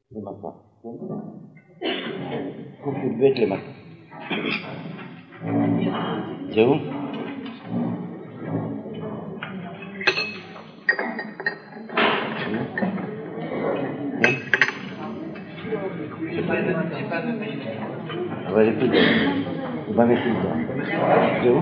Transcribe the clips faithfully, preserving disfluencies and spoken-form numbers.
למטה. ק"ב למטה. זהו? אבל זה פידה, הוא במחידה. זהו?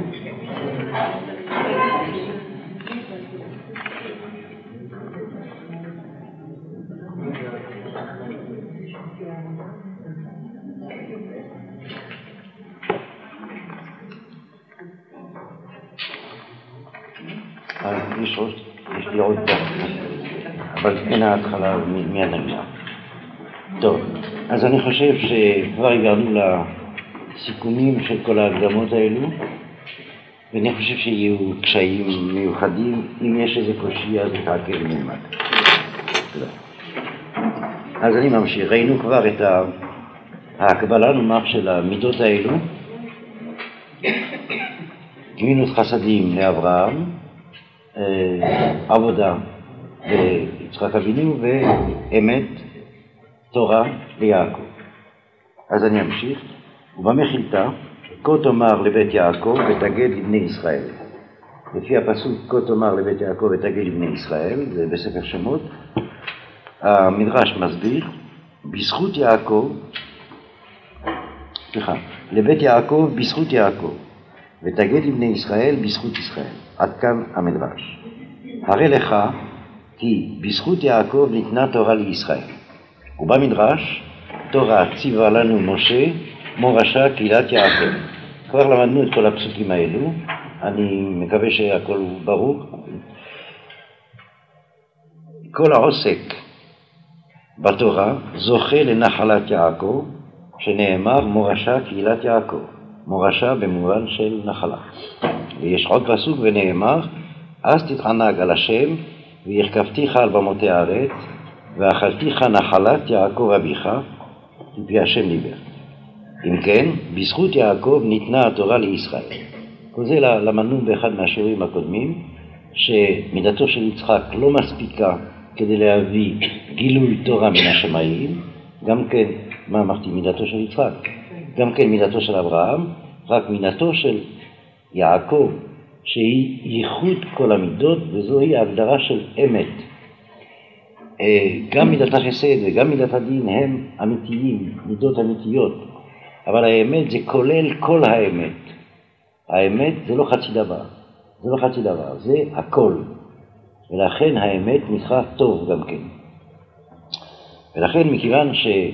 יש עוד, יש לי עוד פעם, אבל אין ההתחלה מהנגלה. טוב, אז אני חושב שכבר הגענו לסיכונים של כל ההקדמות האלו, ואני חושב שיהיו קשיים מיוחדים. אם יש איזה קושי, אז תעקב נלמד. תודה. אז אני ממשיך. ראינו כבר את ההקבלה נאמר של המידות האלו. גמילות חסדים לאברהם, עבודה ליצחק אבינו, ואמת תורה ליעקב. אז אני אמשיך. ובמחילתא כה תאמר לבית יעקב ותגד לבני ישראל. לפי הפסוק כה תאמר לבית יעקב ותגד לבני ישראל, זה בספר שמות. המדרש מסביר בזכות יעקב, סליחה, לבית יעקב בזכות יעקב ותגד לבני ישראל בזכות ישראל. עד כאן המדרש. הרי לך כי בזכות יעקב ניתנה תורה לישראל. ובמדרש תורה ציווה לנו משה מורשה קהילת יעקב. כבר למדנו את כל הפסוקים האלו, אני מקווה שהכל ברור. כל העוסק בתורה זוכה לנחלת יעקב, שנאמר מורשה קהילת יעקב. מורשה במובן של נחלה. ויש עוד פסוק ונאמר אז תתענג על השם וירכבתיך על במותי הארץ ואכלתיך נחלת יעקב אביך מפי השם דיבר. אם כן, בזכות יעקב ניתנה התורה לישראל. כל זה למדנו באחד מהשיעורים הקודמים, שמידתו של יצחק לא מספיקה כדי להביא גילוי תורה מן השמיים. גם כן, מה אמרתי, מידתו של יצחק? גם כן מידתו של אברהם, רק מידתו של יעקב, שהיא ייחוד כל המידות, וזוהי ההגדרה של אמת. גם מידת החסד וגם מידת הדין הם אמיתיים, מידות אמיתיות, אבל האמת זה כולל כל האמת. האמת זה לא חצי דבר, זה לא חצי דבר, זה הכל. ולכן האמת נקרא טוב גם כן. ולכן מכיוון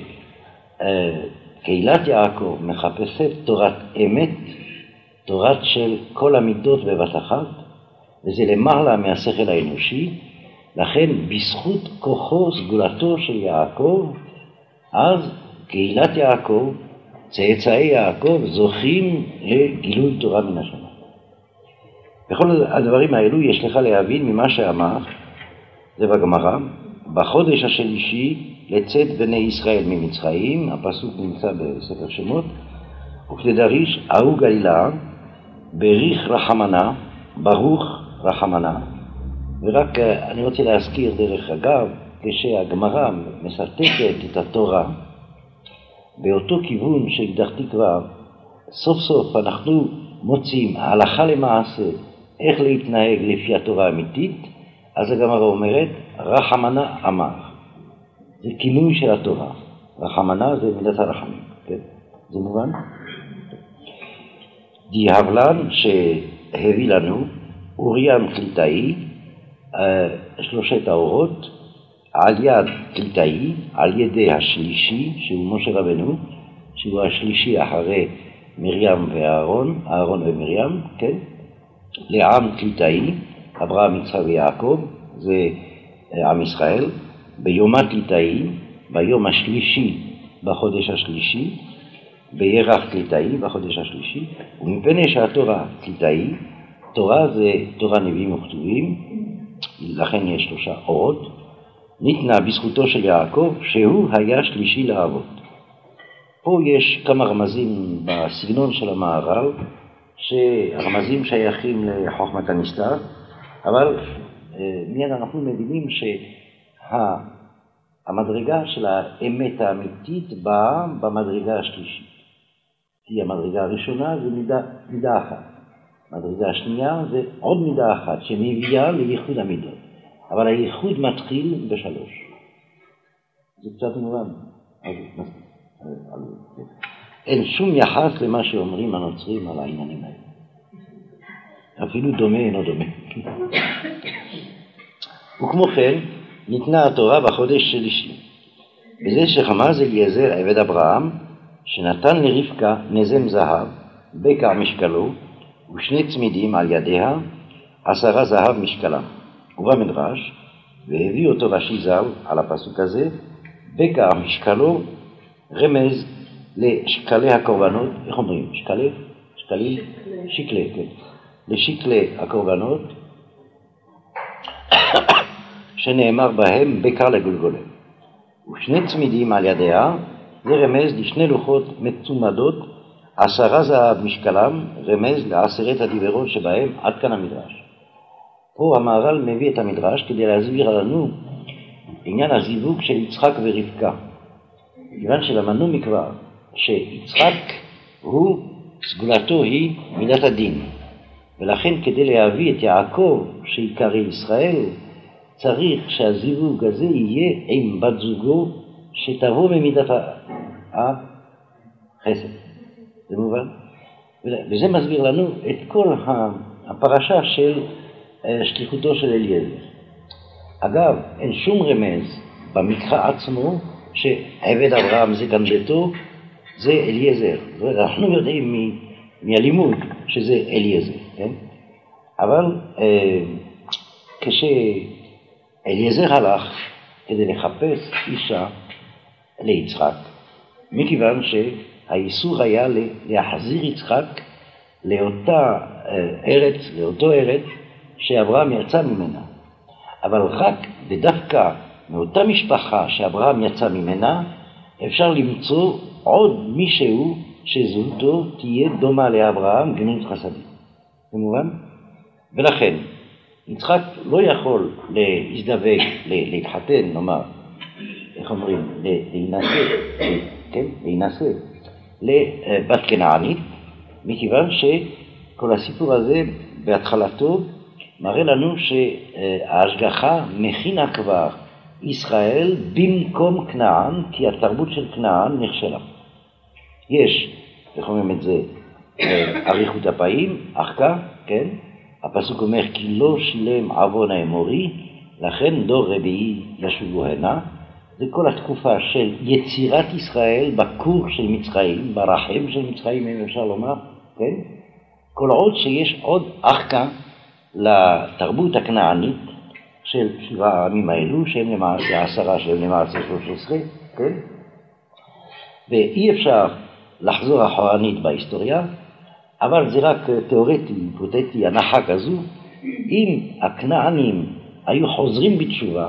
שקהילת יעקב מחפשת תורת אמת, תורת של כל המידות בבת אחת, וזה למעלה מהשכל האנושי, לכן בזכות כוחו סגולתו של יעקב, אז קהילת יעקב, צאצאי יעקב, זוכים לגילוי תורה מן השמיים. בכל הדברים האלו יש לך להבין ממה שאמר, זה בגמרא, בחודש השלישי לצאת בני ישראל ממצרים, הפסוק נמצא בספר שמות, וכתדריש ההוא גלילה, בריך רחמנה, ברוך רחמנה. ורק אני רוצה להזכיר דרך אגב, כשהגמרא מסרטטת את התורה, באותו כיוון שהגדרתי כבר, סוף סוף אנחנו מוצאים הלכה למעשה איך להתנהג לפי התורה האמיתית. אז הגמרא אומרת, רחמנה אמר. זה כינוי של התורה. רחמנה זה מידת הרחמים. כן? זה מובן? דיהבלן שהביא לנו, אוריאם קליטאי, שלושת האורות, על יד קליטאי, על ידי השלישי, שהוא משה רבנו, שהוא השלישי אחרי מרים ואהרון, אהרון ומרים, כן? לעם קליטאי, אברהם, יצחק ויעקב, זה עם ישראל, ביום הקליטאי, ביום השלישי בחודש השלישי, בירח קליטאי בחודש השלישי, ומפני שהתורה קליטאי, תורה זה תורה נביאים וכתובים, לכן יש שלושה אורות, ניתנה בזכותו של יעקב שהוא היה שלישי לאבות. פה יש כמה רמזים בסגנון של המהר"ל, שהרמזים שייכים לחוכמת הנסתר, אבל מיד אנחנו מבינים המדרגה של האמת האמיתית באה במדרגה השלישית. כי המדרגה הראשונה זה מידה, מידה אחת. המדרגה השנייה זה עוד מידה אחת שמביאה לייחוד המידות. אבל הייחוד מתחיל בשלוש. זה קצת מובן. אין שום יחס למה שאומרים הנוצרים על העניינים האלה. אפילו דומה אינו דומה. וכמו כן, ניתנה התורה בחודש שלישי. בזה שחמז אליעזר עבד אברהם, שנתן לרבקה נזם זהב, בקע משקלו, ושני צמידים על ידיה, עשרה זהב משקלם. ובמדרש, והביא אותו רשיזל על הפסוק הזה, בקע משקלו רמז לשקלי הקורבנות, איך אומרים? שקלי? שקלי? שקלי, כן. לשקלי הקורבנות, שנאמר בהם בקע לגולגולה. ושני צמידים על ידיה, זה רמז לשני לוחות מצומדות, עשרה זהב משקלם, רמז לעשרת הדיברות שבהם, עד כאן המדרש. פה המהר"ל מביא את המדרש כדי להסביר לנו עניין הזיווג של יצחק ורבקה. כיוון שלמדנו מכבר שיצחק הוא, סגולתו היא מידת הדין, ולכן כדי להביא את יעקב שיקרא ישראל, צריך שהזיווג הזה יהיה עם בת זוגו שתבוא ממידת החסד. זה מובן? וזה מסביר לנו את כל הפרשה של שליחותו של אליעזר. אגב, אין שום רמז במקרא עצמו שעבד אברהם זה גם ביתו, זה אליעזר. אנחנו יודעים מהלימוד שזה אליעזר, כן? אבל אה, כשאליעזר הלך כדי לחפש אישה ליצחק, מכיוון שהאיסור היה להחזיר יצחק לאותה ארץ, לאותו ארץ שאברהם יצא ממנה. אבל רק ודווקא מאותה משפחה שאברהם יצא ממנה, אפשר למצוא עוד מישהו שזהותו תהיה דומה לאברהם גמילות חסדים. זה מובן? ולכן, יצחק לא יכול להזדווג, להתחתן, נאמר, איך אומרים, להינשא, כן? להינשא לבת כנענית, מכיוון שכל הסיפור הזה בהתחלתו מראה לנו שההשגחה מכינה כבר ישראל במקום כנען, כי התרבות של כנען נכשלה. יש, איך אומרים את זה, אריכות אפיים, אך כך, כן? הפסוק אומר, כי לא שילם עוון האמורי, לכן דור רביעי ישובו הנה. זה כל התקופה של יצירת ישראל בכור של מצרים, ברחם של מצרים, אם אפשר לומר, כן? כל עוד שיש עוד אך כך לתרבות הכנענית של שבעה העמים האלו, שהם למעשה עשרה, שהם למעשה שלוש עשרה, כן? ואי אפשר לחזור אחורנית בהיסטוריה, אבל זה רק תיאורטי, היפותטי, הנחה כזו. אם הכנענים היו חוזרים בתשובה,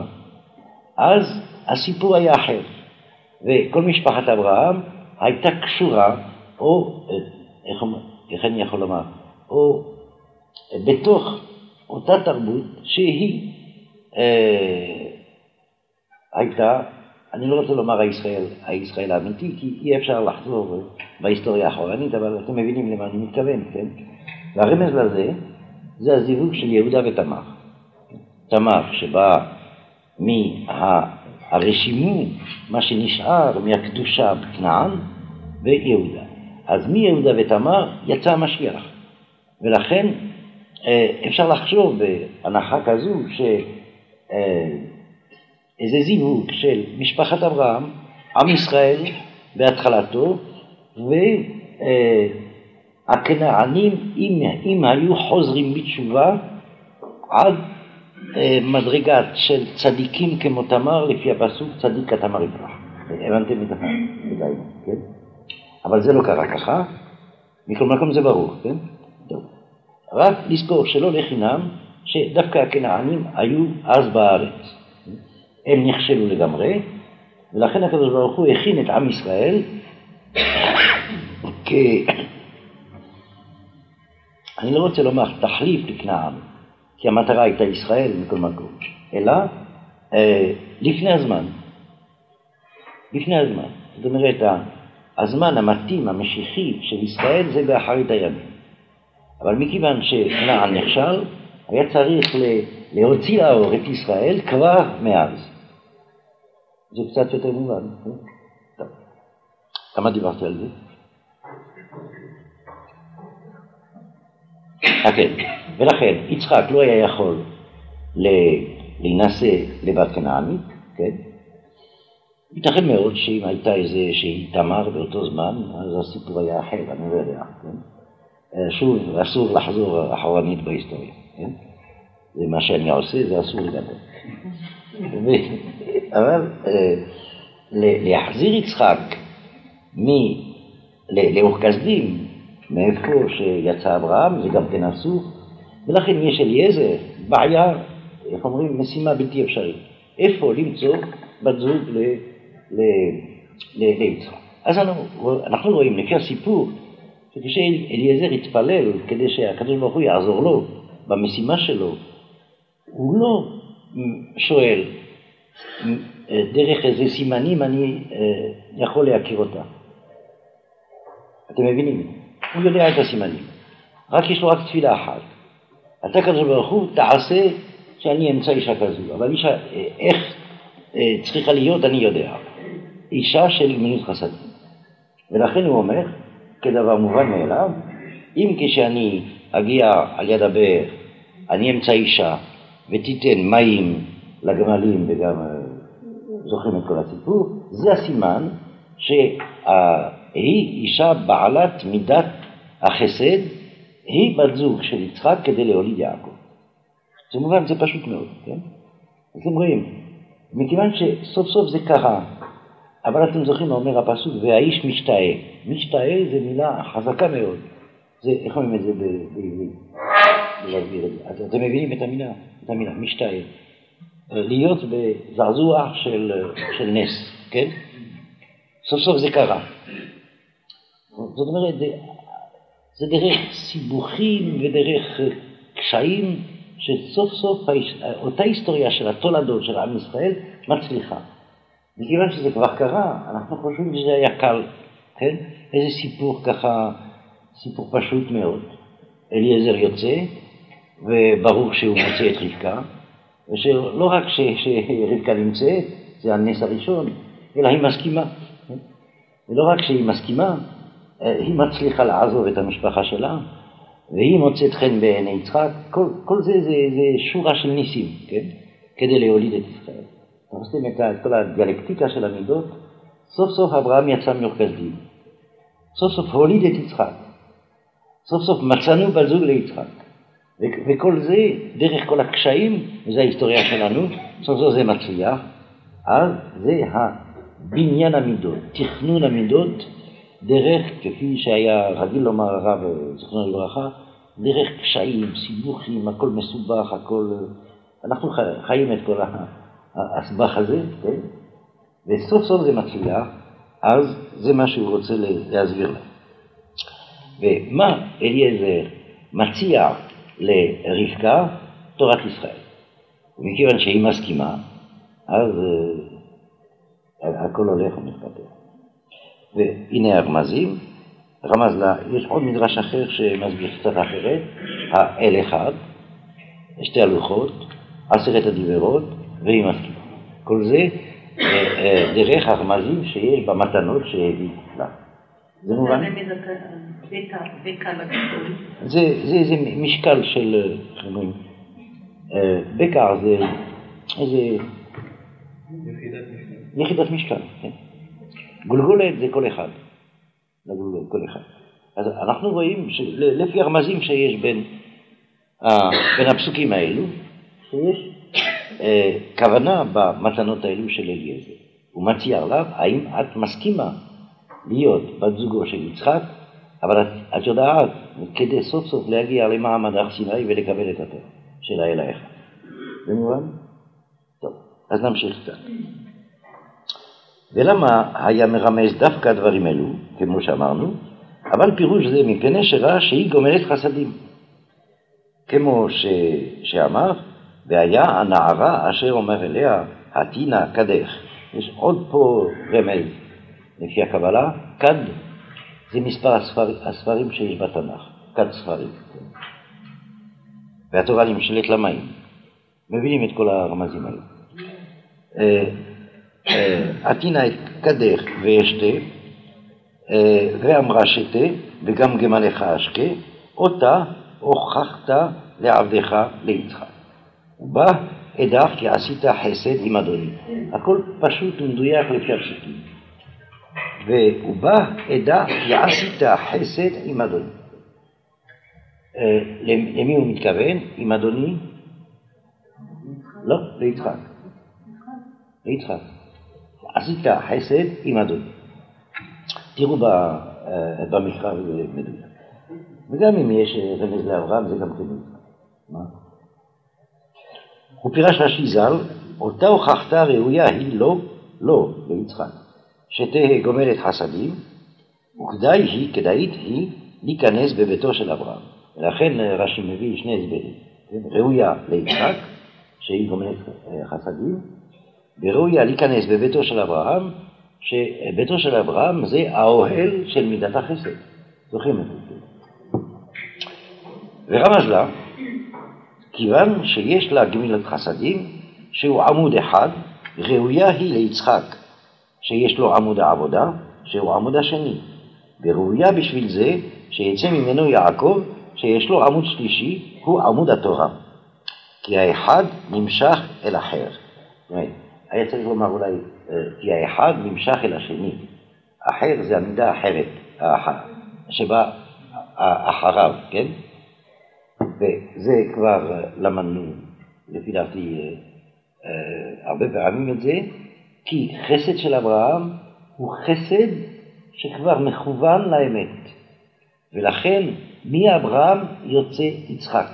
אז הסיפור היה אחר. וכל משפחת אברהם הייתה קשורה, או, איך, איך אני יכול לומר, או בתוך אותה תרבות שהיא אה, הייתה, אני לא רוצה לומר הישראל, הישראל האמיתי, כי אי אפשר לחזור בהיסטוריה האחורנית, אבל אתם מבינים למה אני מתכוון, כן? והרמז לזה, זה הזיווג של יהודה ותמר. תמר שבאה מהרשימו, מה שנשאר מהקדושה בכנען, ויהודה. אז מיהודה ותמר יצא המשיח. ולכן אפשר לחשוב בהנחה כזו שאיזה זיווג של משפחת אברהם, עם ישראל בהתחלתו, והכנענים אם, אם היו חוזרים בתשובה עד מדרגת של צדיקים כמו תמר, לפי הפסוק צדיק כתמר יברח. הבנתם את הפעם, בוודאי, כן? אבל זה לא קרה ככה, מכל מקום זה ברור, כן? טוב. רק לזכור שלא לחינם שדווקא הכנענים היו אז בארץ. הם נכשלו לגמרי, ולכן הקדוש ברוך הוא הכין את עם ישראל כ... אני לא רוצה לומר תחליף לכנען, כי המטרה הייתה ישראל מכל מקום, אלא אה, לפני הזמן, לפני הזמן. זאת אומרת, הזמן המתאים, המשיחי של ישראל זה באחרית הימים. אבל מכיוון שכנען נכשל, היה צריך להוציא לאור את ישראל כבר מאז. זה קצת יותר מובן. טוב. כמה דיברתי על זה? כן. ולכן, יצחק לא היה יכול להינשא לבת כנענית, כן? ייתכן מאוד שאם הייתה איזה שהיא תמר באותו זמן, אז הסיפור היה אחר, אני לא יודע, כן? שוב, אסור לחזור אחורנית בהיסטוריה, כן? זה מה שאני עושה, זה אסור לגמרי. אבל להחזיר יצחק לאור כסדים, מאיפה שיצא אברהם, זה גם כן אסור, ולכן יש אליעזר, בעיה, איך אומרים, משימה בלתי אפשרית. איפה למצוא בת זוג ליצחק? אז אנחנו רואים לפי הסיפור, שכשאליעזר התפלל כדי שהקדוש ברוך הוא יעזור לו במשימה שלו, הוא לא שואל דרך איזה סימנים אני יכול להכיר אותה. אתם מבינים? הוא יודע את הסימנים. רק יש לו רק תפילה אחת. אתה קדוש ברוך הוא תעשה שאני אמצא אישה כזו. אבל אישה, איך צריכה להיות אני יודע. אישה של גמילות חסדים. ולכן הוא אומר, כדבר מובן מאליו, אם כשאני אגיע על יד הבאר, אני אמצא אישה ותיתן מים לגמלים וגם זוכרים את כל הסיפור, זה הסימן שהיא אישה בעלת מידת החסד, היא בת זוג של יצחק כדי להוליד יעקב. זה מובן, זה פשוט מאוד, כן? אתם רואים, מכיוון שסוף סוף זה קרה, אבל אתם זוכרים מה אומר הפסוק, והאיש משתאה. משתאה זה מילה חזקה מאוד. זה, איך אומרים את זה בעברית? אתם מבינים את המילה? את המילה, משתאה. להיות בזעזוע של, של נס, כן? סוף סוף זה קרה. זאת אומרת, זה, זה דרך סיבוכים ודרך קשיים, שסוף סוף אותה היסטוריה של התולדות של עם ישראל מצליחה. מכיוון שזה כבר קרה, אנחנו חושבים שזה היה קל, כן? איזה סיפור ככה, סיפור פשוט מאוד. אליעזר יוצא, וברור שהוא מוצא את רבקה, ושלא רק ש, שרבקה נמצאת, זה הנס הראשון, אלא היא מסכימה. ולא רק שהיא מסכימה, היא מצליחה לעזוב את המשפחה שלה, והיא מוצאת חן בעיני יצחק. כל, כל זה, זה, זה שורה של ניסים, כן? כדי להוליד את ישראל. אנחנו עושים את כל הדיאלקטיקה של המידות. סוף סוף אברהם יצא מאור כסדים. סוף סוף הוליד את יצחק. סוף סוף מצאנו בת זוג ליצחק. ו- וכל זה, דרך כל הקשיים, וזו ההיסטוריה שלנו, סוף סוף זה מצליח. אז זה הבניין המידות, תכנון המידות, דרך, כפי שהיה רגיל לומר הרב זכרונו לברכה, דרך קשיים, סיבוכים, הכל מסובך, הכל... אנחנו חיים את כל הסבך הזה, כן? וסוף סוף זה מצליח, אז זה מה שהוא רוצה להסביר להם. ומה אליעזר מציע לרבקה? תורת ישראל. ומכיוון שהיא מסכימה, אז הכל הולך ומתפתח. והנה הרמזים, רמז לה, יש עוד מדרש אחר שמסביר קצת אחרת, האל אחד, שתי הלוחות, עשרת הדיברות, והיא מסכימה. כל זה דרך הרמזים שיש במתנות שהביא לה. זה מובן? זה משקל של, בקר זה איזה... יחידת משקל, כן. גולגולת זה כל אחד. לגולגולת, כל אחד. אז אנחנו רואים שלפי הרמזים שיש בין, בין הפסוקים האלו, שיש כוונה במתנות האלו של אליעזר. הוא מציע עליו, האם את מסכימה להיות בת זוגו של יצחק, אבל את, את יודעת, כדי סוף סוף להגיע למעמד הר סיני ולקבל את התורה של האל האחד. זה מובן? טוב, אז נמשיך קצת. ולמה היה מרמז דווקא הדברים אלו, כמו שאמרנו, אבל פירוש זה מפני שראה שהיא גומלת חסדים. כמו ש... שאמר, והיה הנערה אשר אומר אליה, התינה קדך, יש עוד פה רמז, לפי הקבלה, כד זה מספר הספר, הספרים שיש בתנ"ך, כד ספרים. והתורה נמשלת למים. מבינים את כל הרמזים האלה. עתינה את כדך ואשתה, ואמרה שתה, וגם גמלך אשקה, אותה הוכחת לעבדך ליצחק. ובא עדך כי עשית חסד עם אדוני. הכל פשוט ומדויק לפי הפסוקים. והוא בא עדה כי עשית חסד עם אדוני. למי הוא מתכוון? עם אדוני? לא, ליצחק. ליצחק. עשית חסד עם אדוני. תראו במקרא מדויק. וגם אם יש רמז לאברהם זה גם כן. מה? הוא פירש רש"י ז"ל, אותה הוכחתה ראויה היא לא, לא, ליצחק, שתהא גומלת חסדים, וכדאי היא, כדאית היא, להיכנס בביתו של אברהם. ולכן רש"י מביא שני הסברים, ראויה ליצחק, שהיא גומלת חסדים, וראויה להיכנס בביתו של אברהם, שביתו של אברהם זה האוהל של מידת החסד. זוכרים את זה. ורמז לה, כיוון שיש לה גמילת חסדים, שהוא עמוד אחד, ראויה היא ליצחק, שיש לו עמוד העבודה, שהוא עמוד השני. וראויה בשביל זה שיצא ממנו יעקב, שיש לו עמוד שלישי, הוא עמוד התורה. כי האחד נמשך אל אחר. היה צריך לומר אולי, כי האחד נמשך אל השני. אחר זה המידה האחרת, שבה אחריו, כן? וזה כבר למדנו, לפי דעתי, הרבה פעמים את זה, כי חסד של אברהם הוא חסד שכבר מכוון לאמת. ולכן מאברהם יוצא יצחק.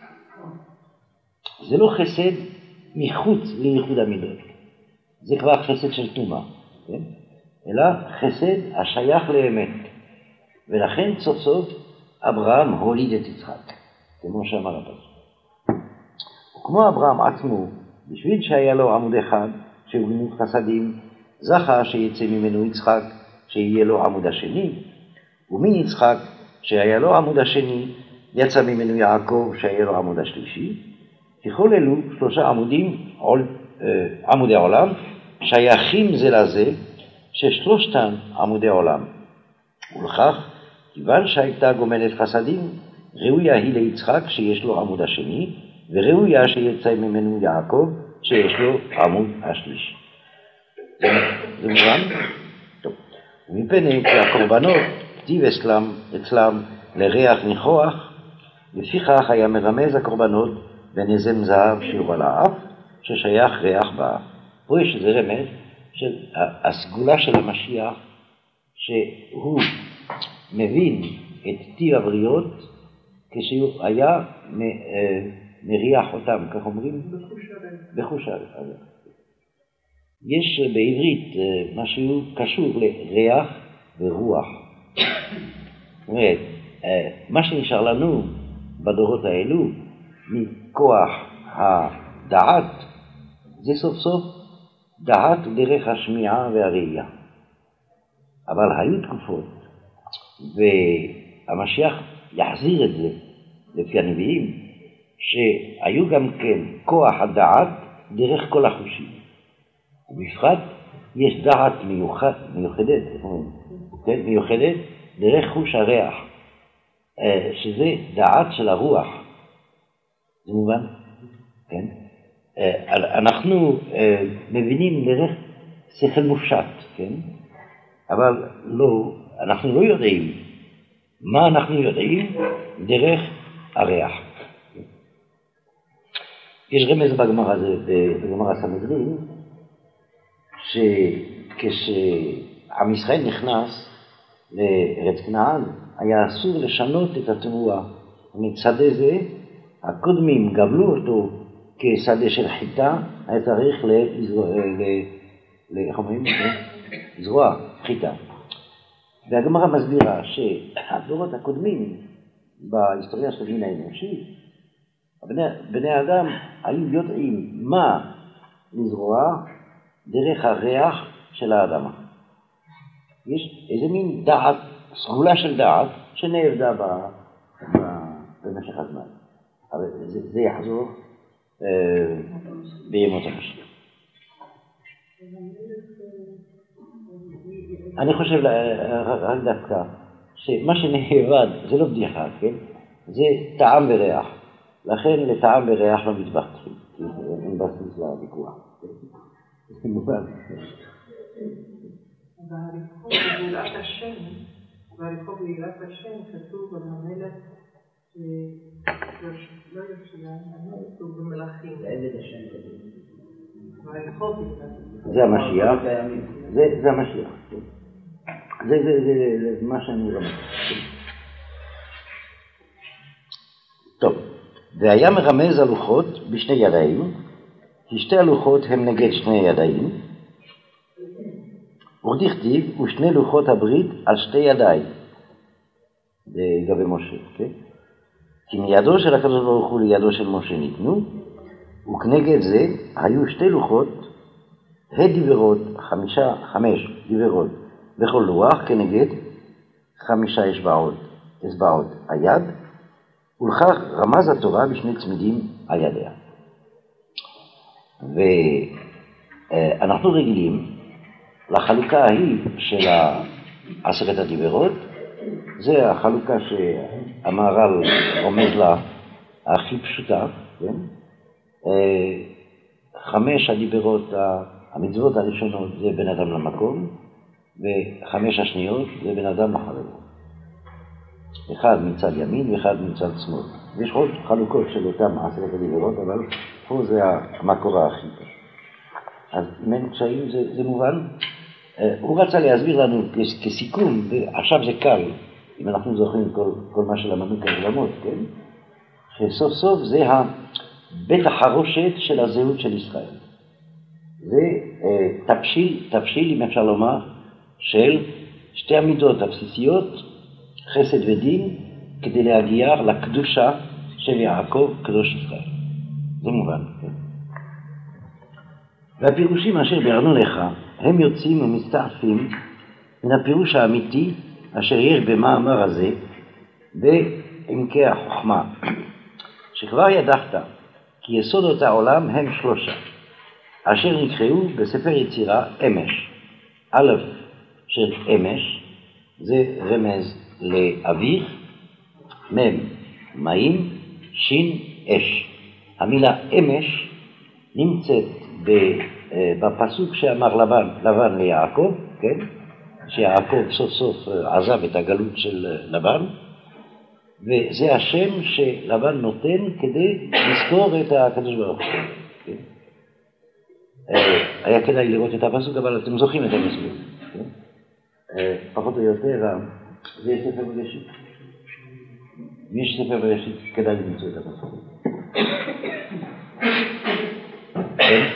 זה לא חסד מחוץ לייחוד המידות. זה כבר חסד של תומה, כן? אלא חסד השייך לאמת. ולכן סוף סוף אברהם הוליד את יצחק, כמו שאמר הפסוק. וכמו אברהם עצמו, בשביל שהיה לו עמוד אחד, שהוא גמילות חסדים, זכה שיצא ממנו יצחק, שיהיה לו עמוד השני, ומן יצחק, שהיה לו עמוד השני, יצא ממנו יעקב, שהיה לו עמוד השלישי, ככל אלו שלושה עמודים, עמודי עולם, שייכים זה לזה, ששלושתן עמודי עולם. ולכך, כיוון שהייתה גומלת חסדים, ראויה היא ליצחק שיש לו עמוד השני, וראויה שיצא ממנו יעקב שיש לו עמוד השלישי. זה מובן? טוב. ומפני כי הקורבנות כתיב אצלם, אצלם לריח ניחוח, לפיכך היה מרמז הקורבנות בנזם זהב שיעור על האף, ששייך ריח באף. פה יש איזה רמז של הסגולה של המשיח, שהוא מבין את טיב הבריות כשהוא היה מריח אותם, כך אומרים? בחוש הריח. יש בעברית משהו קשור לריח ורוח. זאת אומרת, מה שנשאר לנו בדורות האלו, מכוח הדעת, זה סוף סוף דעת דרך השמיעה והראייה. אבל היו תקופות, והמשיח יחזיר את זה לפי הנביאים, שהיו גם כן כוח הדעת דרך כל החושים. ובפרט יש דעת מיוחד, מיוחדת, כן? מיוחדת דרך חוש הריח, שזה דעת של הרוח. זה מובן? כן? אנחנו מבינים דרך שכל מופשט, כן? אבל לא, אנחנו לא יודעים. מה אנחנו יודעים? דרך הריח. יש רמז בגמרא הזה, בגמרא סנהדרין, שכשעם ישראל נכנס לארץ כנען, היה אסור לשנות את התבואה. מצדה זה, הקודמים גבלו אותו כשדה של חיטה, היה צריך לזרוע חיטה. והגמרא מסבירה שהדורות הקודמים בהיסטוריה של המין האנושי, בני, בני האדם היו יודעים מה לזרוע דרך הריח של האדמה. יש איזה מין דעת, סגולה של דעת, שנעבדה ב, ב, במשך הזמן. אבל זה, זה יחזור אה, בימות המשיח. אני חושב רק דווקא שמה שנעבד זה לא בדיחה, כן? זה טעם וריח. לכן לטעם וריח לא מתווכחים, כי אין בסיס לוויכוח. זה מובן. והרחוב בגאולת השם, והרחוב בגאולת השם כתוב על המלך שלא יושיע, כתוב במלאכים. לעבד השם כתוב. והרחוב בגאולת. זה המשיח, זה המשיח. זה מה שאני רמז. טוב, והיה מרמז הלוחות בשני ידיים, כי שתי הלוחות הם נגד שני ידיים, ודכתיב ושני לוחות הברית על שתי ידיים, לגבי משה, כן? כי מידו של הקדוש ברוך הוא לידו של משה ניתנו, וכנגד זה היו שתי לוחות, הדיברות, חמישה, חמש דיברות, בכל לוח כנגד חמישה אצבעות, אצבעות היד, ולכך רמז התורה בשני צמידים על ידיה. ואנחנו רגילים לחלוקה ההיא של עשרת הדיברות, זה החלוקה שהמהר"ל רומז לה הכי פשוטה, כן? חמש הדיברות, המצוות הראשונות זה בין אדם למקום, וחמש השניות זה בין אדם לחברו. אחד מצד ימין ואחד מצד שמאל. יש עוד חלוקות של אותם עשרת הדיברות, אבל פה זה המקור הכי טוב. אז אם אין קשיים זה, זה מובן. הוא רצה להסביר לנו כסיכום, ועכשיו זה קל, אם אנחנו זוכרים כל, כל מה שלמדנו כעולמות, כן? שסוף סוף זה בית החרושת של הזהות של ישראל. זה תבשיל, תבשיל אם אפשר לומר, של שתי המידות הבסיסיות, חסד ודין, כדי להגיע לקדושה של יעקב, קדוש ישראל. זה מובן, כן? והפירושים אשר ביארנו לך, הם יוצאים ומסתעפים מן הפירוש האמיתי אשר יש במאמר הזה, בעמקי החוכמה, שכבר ידעת כי יסודות העולם הם שלושה, אשר נקראו בספר יצירה אמש. א' של אמש, זה רמז לאוויר, מ' מים, שין אש. המילה אמש נמצאת בפסוק שאמר לבן, לבן ליעקב, כן? שיעקב סוף סוף עזב את הגלות של לבן, וזה השם שלבן נותן כדי לזכור את הקדוש ברוך הוא. כן? היה כדאי לראות את הפסוק, אבל אתם זוכרים את המסלול. כן? פחות או יותר, זה ספר בראשית. מי יש ספר בראשית, כדאי למצוא את הפסוק. כן?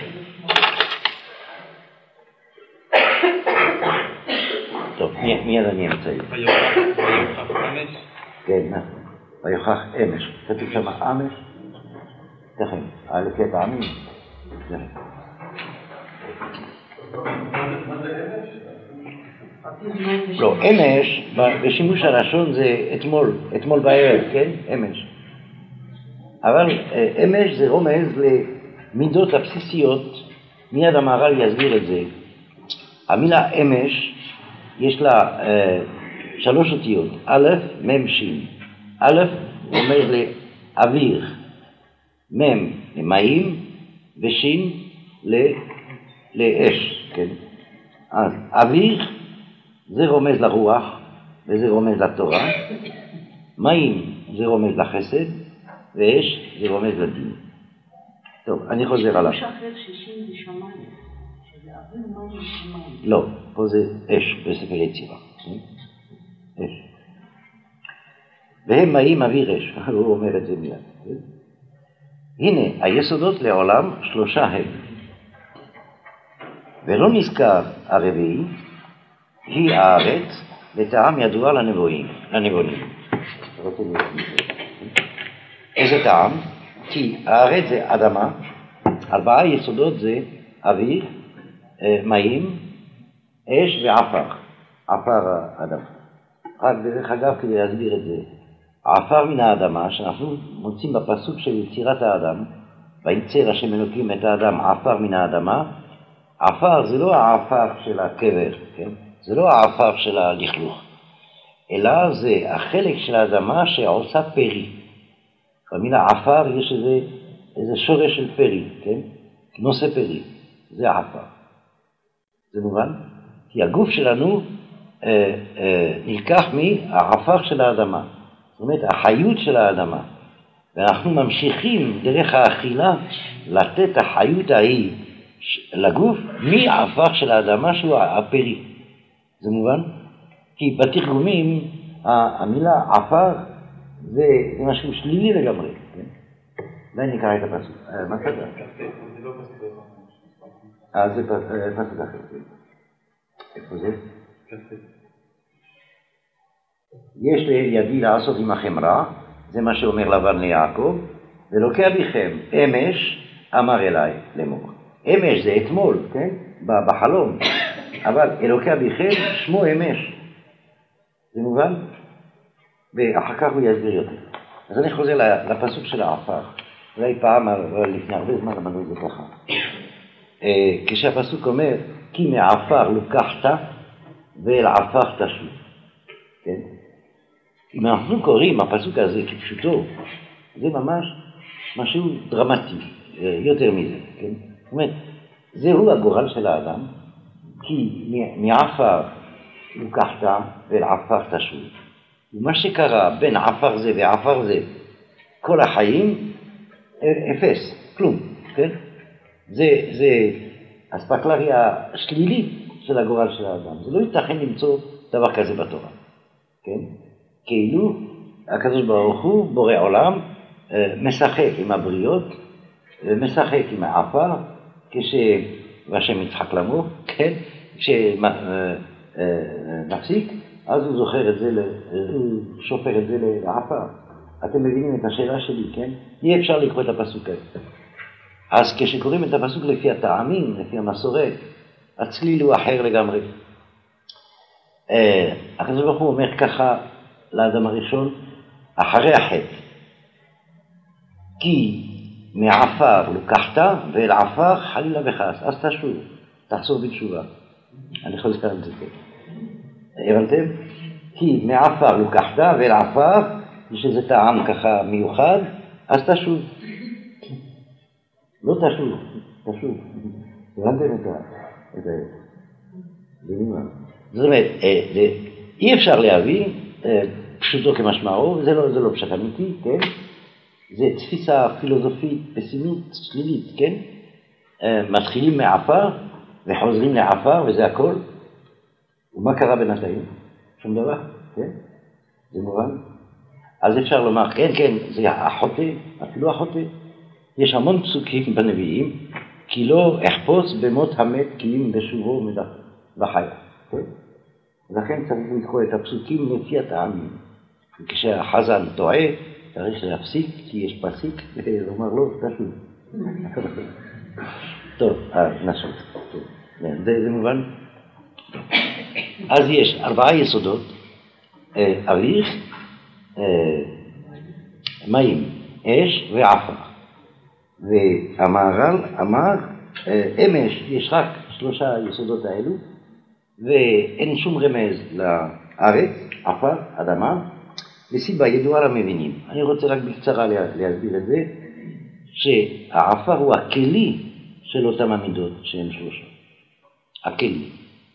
טוב, מיד אני אמצא. ויוכח אמש? כן, נכון. ויוכח אמש. כתוב שם אמש? תכף, על קטע עמים. לא, אמש, בשימוש הלשון זה אתמול, אתמול בערב, כן? אמש. אבל אמש זה רומז למידות הבסיסיות, מיד המהר"ל יסביר את זה. המילה אמש יש לה אה, שלוש אותיות, א', מ', שין. א' אומר לאוויר, מ' למים, ושין לאש, כן? אז אוויר זה רומז לרוח, וזה רומז לתורה, מים זה רומז לחסד, ואש זה רומז לדין. טוב, אני חוזר עליו. יש אחר ששין זה שמיים, שזה אוויר מים ושמיים. לא, פה זה אש בספר יצירה. אש. והם מים אוויר אש, הוא אומר את זה מיד. הנה, היסודות לעולם שלושה הם. ולא נזכר הרביעי, היא הארץ, לטעם ידוע לנבואים, לנבונים. איזה טעם? כי הארץ זה אדמה, ארבעה יסודות זה אוויר, מים, אש ועפר, עפר האדמה. רק דרך אגב כדי להסביר את זה, העפר מן האדמה שאנחנו מוצאים בפסוק של יצירת האדם, ויצר השם אלוקים את האדם עפר מן האדמה, עפר זה לא העפר של הקבר, כן? זה לא העפר של הלכלוך, אלא זה החלק של האדמה שעושה פרי. במילה עפר יש איזה, איזה שורש של פרי, כן? נושא פרי, זה העפר. זה מובן? כי הגוף שלנו אה, אה, נלקח מהעפר של האדמה, זאת אומרת החיות של האדמה, ואנחנו ממשיכים דרך האכילה לתת החיות ההיא לגוף מעפר של האדמה שהוא הפרי. זה מובן? כי בתרגומים המילה עפר זה, זה משהו שלילי לגמרי. כן? אולי נקרא את הפסוק. מה קרה? זה לא פסוק אחר. אה, זה פסוק אחר. איפה זה? יש לידי לעשות עמכם רע, זה מה שאומר לבן ליעקב, ולוקח בכם אמש אמר אליי לאמור. אמש זה אתמול, כן? בחלום. אבל אלוקי בכם שמו אמש. זה מובן? ואחר כך הוא יסביר יותר. אז אני חוזר לפסוק של העפר. אולי פעם, לפני הרבה זמן אמרנו את זה ככה. כשהפסוק אומר, כי מעפר לוקחת ואל עפר תשוב. כן? אם אנחנו קוראים הפסוק הזה כפשוטו, זה ממש משהו דרמטי, יותר מזה. כן? זאת אומרת, זהו הגורל של האדם, כי מעפר לוקחת ואל עפר תשוב. ומה שקרה בין עפר זה ועפר זה, כל החיים, אפס, כלום, כן? זה, זה אספקלריה שלילית של הגורל של האדם. זה לא ייתכן למצוא דבר כזה בתורה, כן? כאילו הקדוש ברוך הוא בורא עולם, משחק עם הבריות, משחק עם העפר, כשהשם יצחק לאמור, כן? כשנפסיק, אז הוא זוכר את זה, הוא שופר את זה לעפר. אתם מבינים את השאלה שלי, כן? אי אפשר לקרוא את הפסוק הזה. אז כשקוראים את הפסוק לפי הטעמים, לפי המסורת, הצליל הוא אחר לגמרי. הקדוש ברוך הוא אומר ככה לאדם הראשון, אחרי החטא, כי מעפר לוקחת ואל עפר חלילה וחס, אז תשוב, תחזור בתשובה. אני חוזר על זה. הבנתם? כי מעפר לוקחת ואל עפר, יש איזה טעם ככה מיוחד, אז תשוב. לא תשוב, תשוב. הבנתם את ה... זאת אומרת, אי אפשר להבין, פשוטו כמשמעו, זה לא, זה לא פשט אמיתי, כן? זה תפיסה פילוסופית פסימית, שלילית, כן? מתחילים מעפר וחוזרים לעפר וזה הכל. ומה קרה בינתיים? שום דבר, כן? זה מובן? אז אפשר לומר, כן, כן, זה החוטא, אפילו החוטא. יש המון פסוקים בנביאים, כי לא אחפוץ במות המת כי אם בשובו מדבר בחיה. כן? לכן צריך לקרוא את הפסוקים לפי הטעמים. וכשהחזן טועה, צריך להפסיק, כי יש פסיק, ואומר לו, תשוב. טוב, נשוב. זה מובן? אז יש ארבעה יסודות, אוויר, מים, אש ועפר. והמהר"ל אמר, אמש, יש רק שלושה יסודות האלו, ואין שום רמז לארץ, עפר, אדמה, וסיבה ידועה למבינים. אני רוצה רק בקצרה להסביר את זה, שהעפר הוא הכלי של אותם המידות שהן שלושה. הכלי.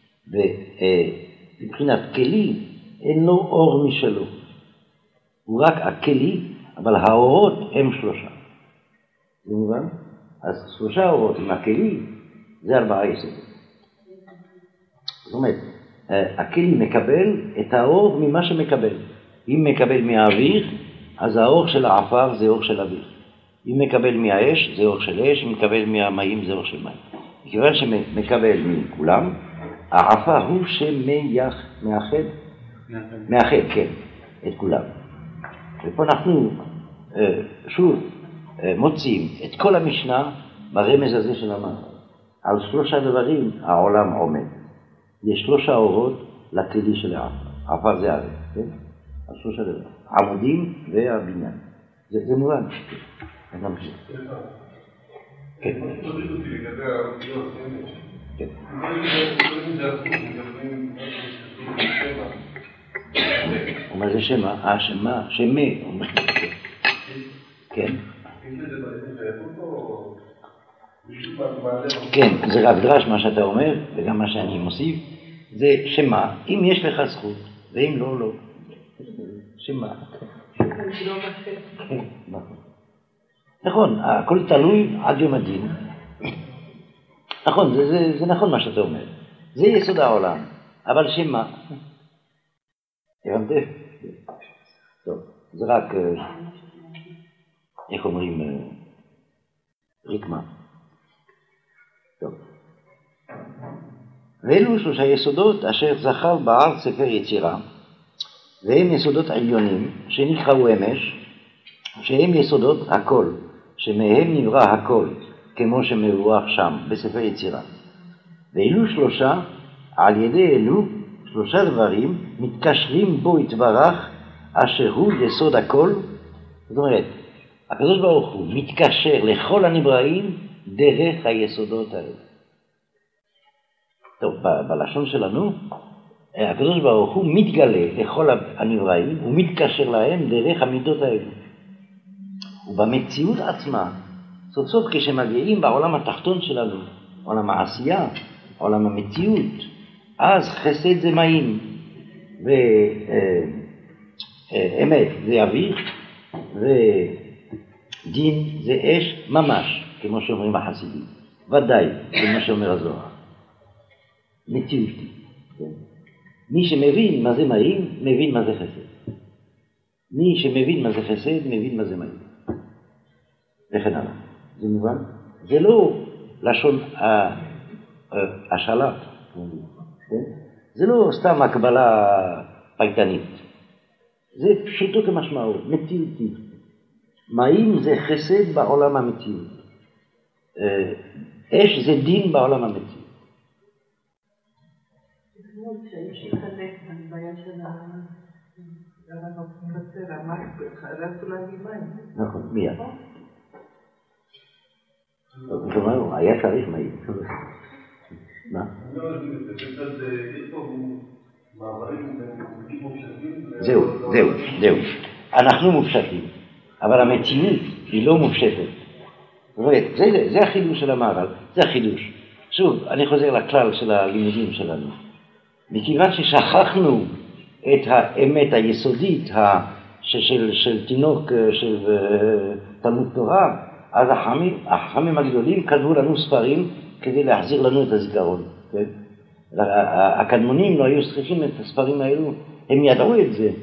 ומבחינת כלי, אין לו אור משלו. הוא רק הכלי, אבל האורות הם שלושה. זה מובן? אז שלושה אורות עם הכלי, זה ארבעה יסודות. זאת אומרת, הכלי מקבל את האור ממה שמקבל. אם מקבל מהאוויר, אז האור של העפר זה אור של אוויר. אם מקבל מהאש, זה אור של אש, אם מקבל מהמים, זה אור של מים. מכיוון שמקבל מכולם, העפר הוא שמאחד, מאחד, כן, את כולם. ופה אנחנו שוב מוצאים את כל המשנה ברמז הזה של המהר"ל. על שלושה דברים העולם עומד. יש שלושה אורות לכלי של העפר. העפר זה הארץ, כן? על שלושה דברים. עמודים והבניין. זה, זה מובן. אני נמשיך. כן. כן. אומר זה שמה? אה, שמה? שמה? כן. כן, זה רב דרש מה שאתה אומר, וגם מה שאני מוסיף, זה שמה, אם יש לך זכות, ואם לא, לא. שמה. נכון, הכל תלוי עד יום הדין. נכון, זה, זה, זה נכון מה שאתה אומר. זה יסוד העולם, אבל שמה? הבנתם? טוב, זה רק, איך אומרים, רקמה. טוב. ואלו שלושה יסודות אשר זכר בעל ספר יצירה, והם יסודות עליונים שנקראו אמש, שהם יסודות הכל, שמהם נברא הכל, כמו שמבואר שם בספר יצירה. ואלו שלושה, על ידי אלו שלושה דברים מתקשרים בו יתברך, אשר הוא יסוד הכל. זאת אומרת, הקדוש ברוך הוא מתקשר לכל הנבראים דרך היסודות האלה. טוב, ב- בלשון שלנו, הקדוש ברוך הוא מתגלה לכל הנבראים, הוא מתקשר להם דרך המידות האלה. ובמציאות עצמה, סוף סוף כשמגיעים בעולם התחתון שלנו, עולם העשייה, עולם המציאות, אז חסד זה מים, ואמת זה אוויר, ודין זה אש ממש, כמו שאומרים החסידים. ודאי, כמו שאומר הזוהר. מציאותי. מי שמבין מה זה מים, מבין מה זה חסד. מי שמבין מה זה חסד, מבין מה זה מים. וכן הלאה. זה מובן? זה לא לשון השלט. זה לא סתם הקבלה פייטנית. זה פשוטו כמשמעות, מציאותי. מים זה חסד בעולם המציאות. אש זה דין בעולם המציאות. שיש לחלק בבעיה של הרב מבצר, רצו להביא מים. נכון, מיד. זאת אומרת, היה צריך מים. מה? זהו, זהו, זהו. אנחנו מופשטים, אבל המציאות היא לא מופשטת. זאת אומרת, זה, זה החידוש של המהר"ל, זה החידוש. שוב, אני חוזר לכלל של הלימודים שלנו. מכיוון ששכחנו את האמת היסודית של, של, של תינוק של תלמוד תורה, אז החכמים, החכמים הגדולים כתבו לנו ספרים כדי להחזיר לנו את הזיכרון. כן? הקדמונים לא היו צריכים את הספרים האלו, הם ידעו את זה.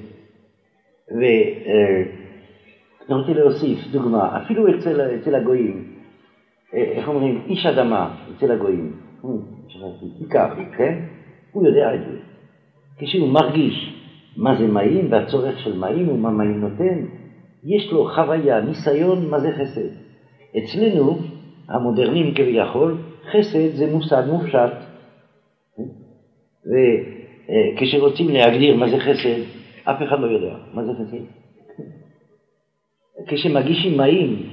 ואני רוצה להוסיף דוגמה, אפילו אצל, אצל הגויים, איך אומרים, איש אדמה אצל הגויים, עיקר, כן? הוא יודע את זה. כשהוא מרגיש מה זה מים והצורך של מים ומה מים נותן, יש לו חוויה, ניסיון מה זה חסד. אצלנו, המודרנים כביכול, חסד זה מושג מופשט. וכשרוצים להגדיר מה זה חסד, אף אחד לא יודע מה זה חסד. כשמגישים מים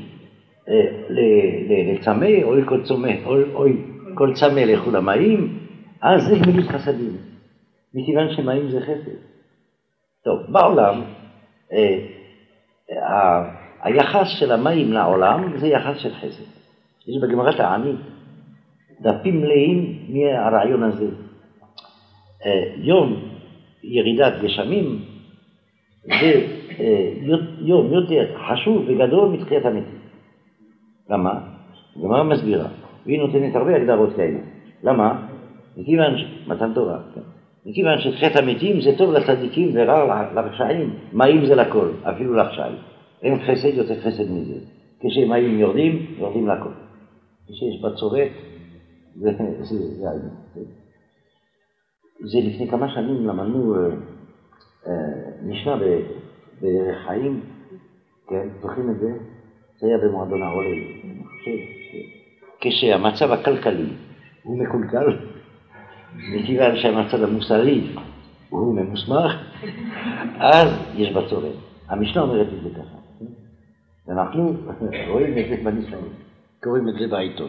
לצמא, אוי כל צמא, אוי כל צמא לכו למים, אז זה גמילות חסדים, מכיוון שמים זה חסד. טוב, בעולם, אה, ה- היחס של המים לעולם זה יחס של חסד. יש בגמרא תענית, דפים מלאים מהרעיון הזה. אה, יום ירידת גשמים זה אה, יום יותר חשוב וגדול מתחיית המתים. למה? הגמרא מסבירה, והיא נותנת הרבה הגדרות כאלה. למה? מכיוון מתן תורה, כן. מכיוון שתחיית המתים זה טוב לצדיקים ורע לרשעים, מים זה לכל, אפילו לרשעים. אין חסד יותר חסד מזה. כשמים יורדים, יורדים לכל. כשיש בצורת, זה זה זה זה. זה לפני כמה שנים למדנו אה, אה, משנה בערך חיים, כן, זוכרים את זה? זה היה במועדון העולל. אני חושב, כשהמצב הכלכלי הוא מקולקל, מכיוון שהמצב המוסרי הוא ממוסמך, אז יש בצורת. המשנה אומרת את זה ככה. ואנחנו רואים את זה בניסיון, קוראים את זה בעיתון.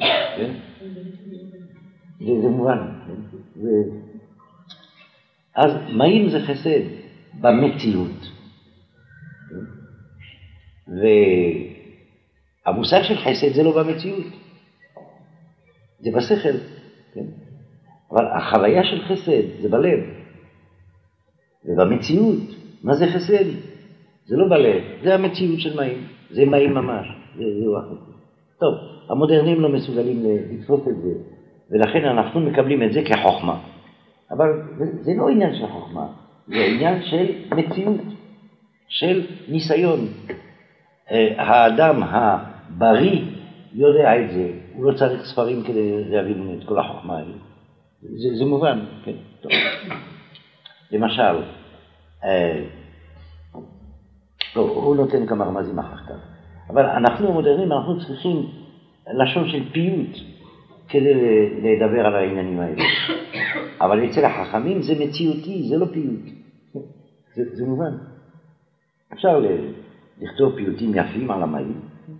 זה מובן. אז מים זה חסד במציאות. והמושג של חסד זה לא במציאות, זה בשכל, כן? אבל החוויה של חסד זה בלב, ובמציאות, מה זה חסד? זה לא בלב, זה המציאות של מים, זה מים ממש, זה, זה וואחד. טוב, המודרנים לא מסוגלים לתפוס את זה, ולכן אנחנו מקבלים את זה כחוכמה, אבל זה, זה לא עניין של חוכמה, זה עניין של מציאות, של ניסיון. האדם הבריא יודע את זה, הוא לא צריך ספרים כדי להבין את כל החוכמה האלה. זה, זה מובן, כן, טוב. למשל, אה, לא, הוא נותן כמה רמזים אחר כך, אבל אנחנו המודרנים, אנחנו צריכים לשון של פיוט כדי לדבר על העניינים האלה. אבל אצל החכמים זה מציאותי, זה לא פיוט. זה, זה מובן. אפשר לכתוב פיוטים יפים על המים.